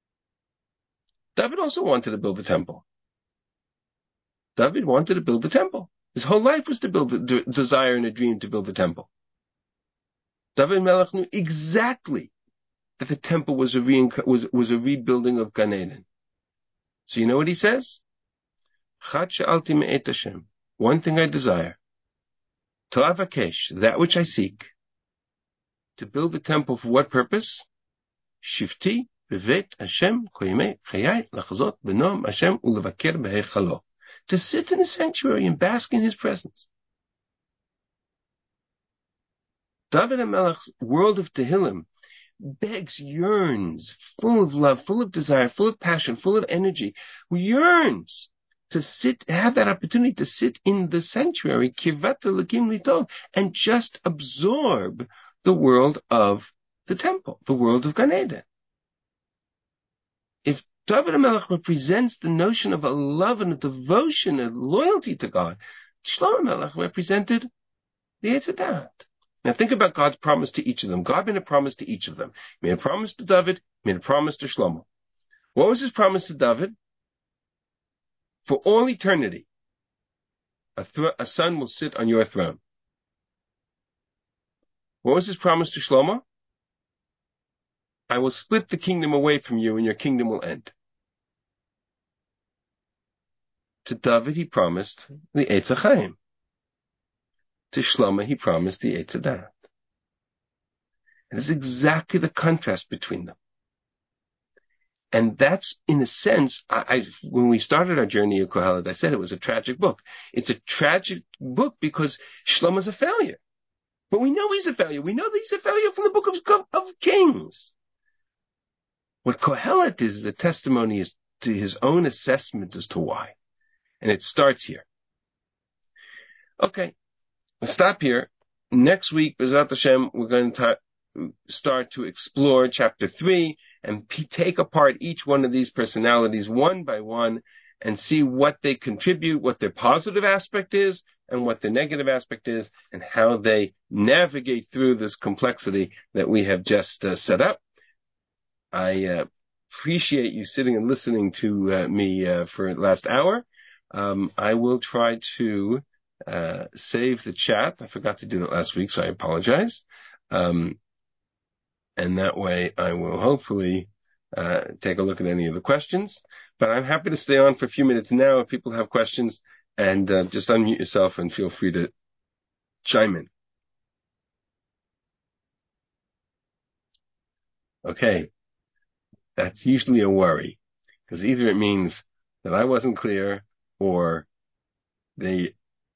David also wanted to build the temple. David wanted to build the temple. His whole life was to build the d- desire and a dream to build the temple. David Melech knew exactly that the temple was a, reinc- was, was a rebuilding of Gan Eden. So you know what he says? Chad she'alti me'et Hashem. One thing I desire. To avakesh, that which I seek. To build the temple for what purpose? Shivti b'vet Hashem koyimei chayai lachazot b'noam Hashem ulevaker b'heichalo. To sit in the sanctuary and bask in his presence. David HaMelech's world of Tehillim begs, yearns, full of love, full of desire, full of passion, full of energy, yearns to sit, have that opportunity to sit in the sanctuary, kivat elokim litov, and just absorb the world of the temple, the world of Gan Eden. If David HaMelech represents the notion of a love and a devotion and loyalty to God, Shlomo HaMelech represented the Eitz Hadat. Now think about God's promise to each of them. God made a promise to each of them. He made a promise to David, he made a promise to Shlomo. What was his promise to David? For all eternity, a, th- a son will sit on your throne. What was his promise to Shlomo? I will split the kingdom away from you and your kingdom will end. To David, he promised the Eitz HaChaim. To Shlomo, he promised the Eitz Hadat. And it's exactly the contrast between them. And that's, in a sense, I, I, when we started our journey of Kohelet, I said it was a tragic book. It's a tragic book because Shlomo's a failure. But we know he's a failure. We know that he's a failure from the book of, of Kings. What Kohelet is, is a testimony as to his own assessment as to why. And it starts here. Okay, we'll stop here. Next week, B'ezrat Hashem, we're going to t- start to explore chapter three and p- take apart each one of these personalities one by one and see what they contribute, what their positive aspect is, and what their negative aspect is, and how they navigate through this complexity that we have just uh, set up. I uh, appreciate you sitting and listening to uh, me uh, for the last hour. Um, I will try to uh, save the chat. I forgot to do that last week, so I apologize. Um, and that way I will hopefully uh, take a look at any of the questions. But I'm happy to stay on for a few minutes now if people have questions, and uh, just unmute yourself and feel free to chime in. Okay. That's usually a worry, because either it means that I wasn't clear or they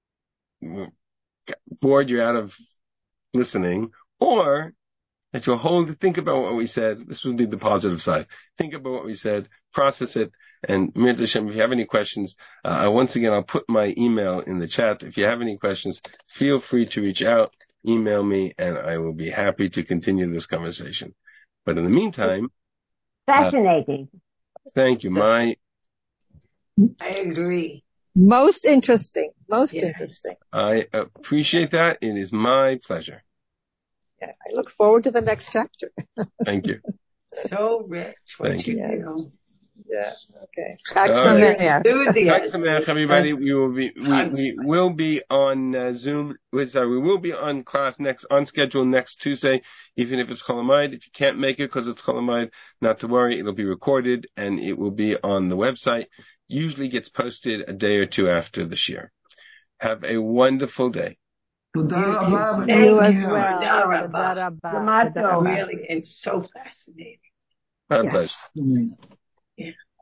bored you out of listening, or that you'll hold, think about what we said. This would be the positive side. Think about what we said, process it, and Mir Hashem, if you have any questions, uh, once again, I'll put my email in the chat. If you have any questions, feel free to reach out, email me, and I will be happy to continue this conversation. But in the meantime, fascinating. Uh, thank you. My, I agree. Most interesting. Most Yeah. interesting. I appreciate that. It is my pleasure. Yeah, I look forward to the next chapter. Thank you. So rich what Thank you you. do. Yeah. Okay. Chag All Sameach. Chag Enthusiasm. Sameach, everybody. Yes. We will be we, we will be on uh, Zoom. We're Sorry, we will be on class next on schedule next Tuesday, even if it's Cholamide. If you can't make it because it's Cholamide, not to worry. It'll be recorded and it will be on the website. Usually gets posted a day or two after the shir. Have a wonderful day. תודה You, רבה. you, You thank as you. well. Toda Toda rabba. rabba. Shema Toda tov. rabba. Really, it's so fascinating. My pleasure. Yes. Yeah.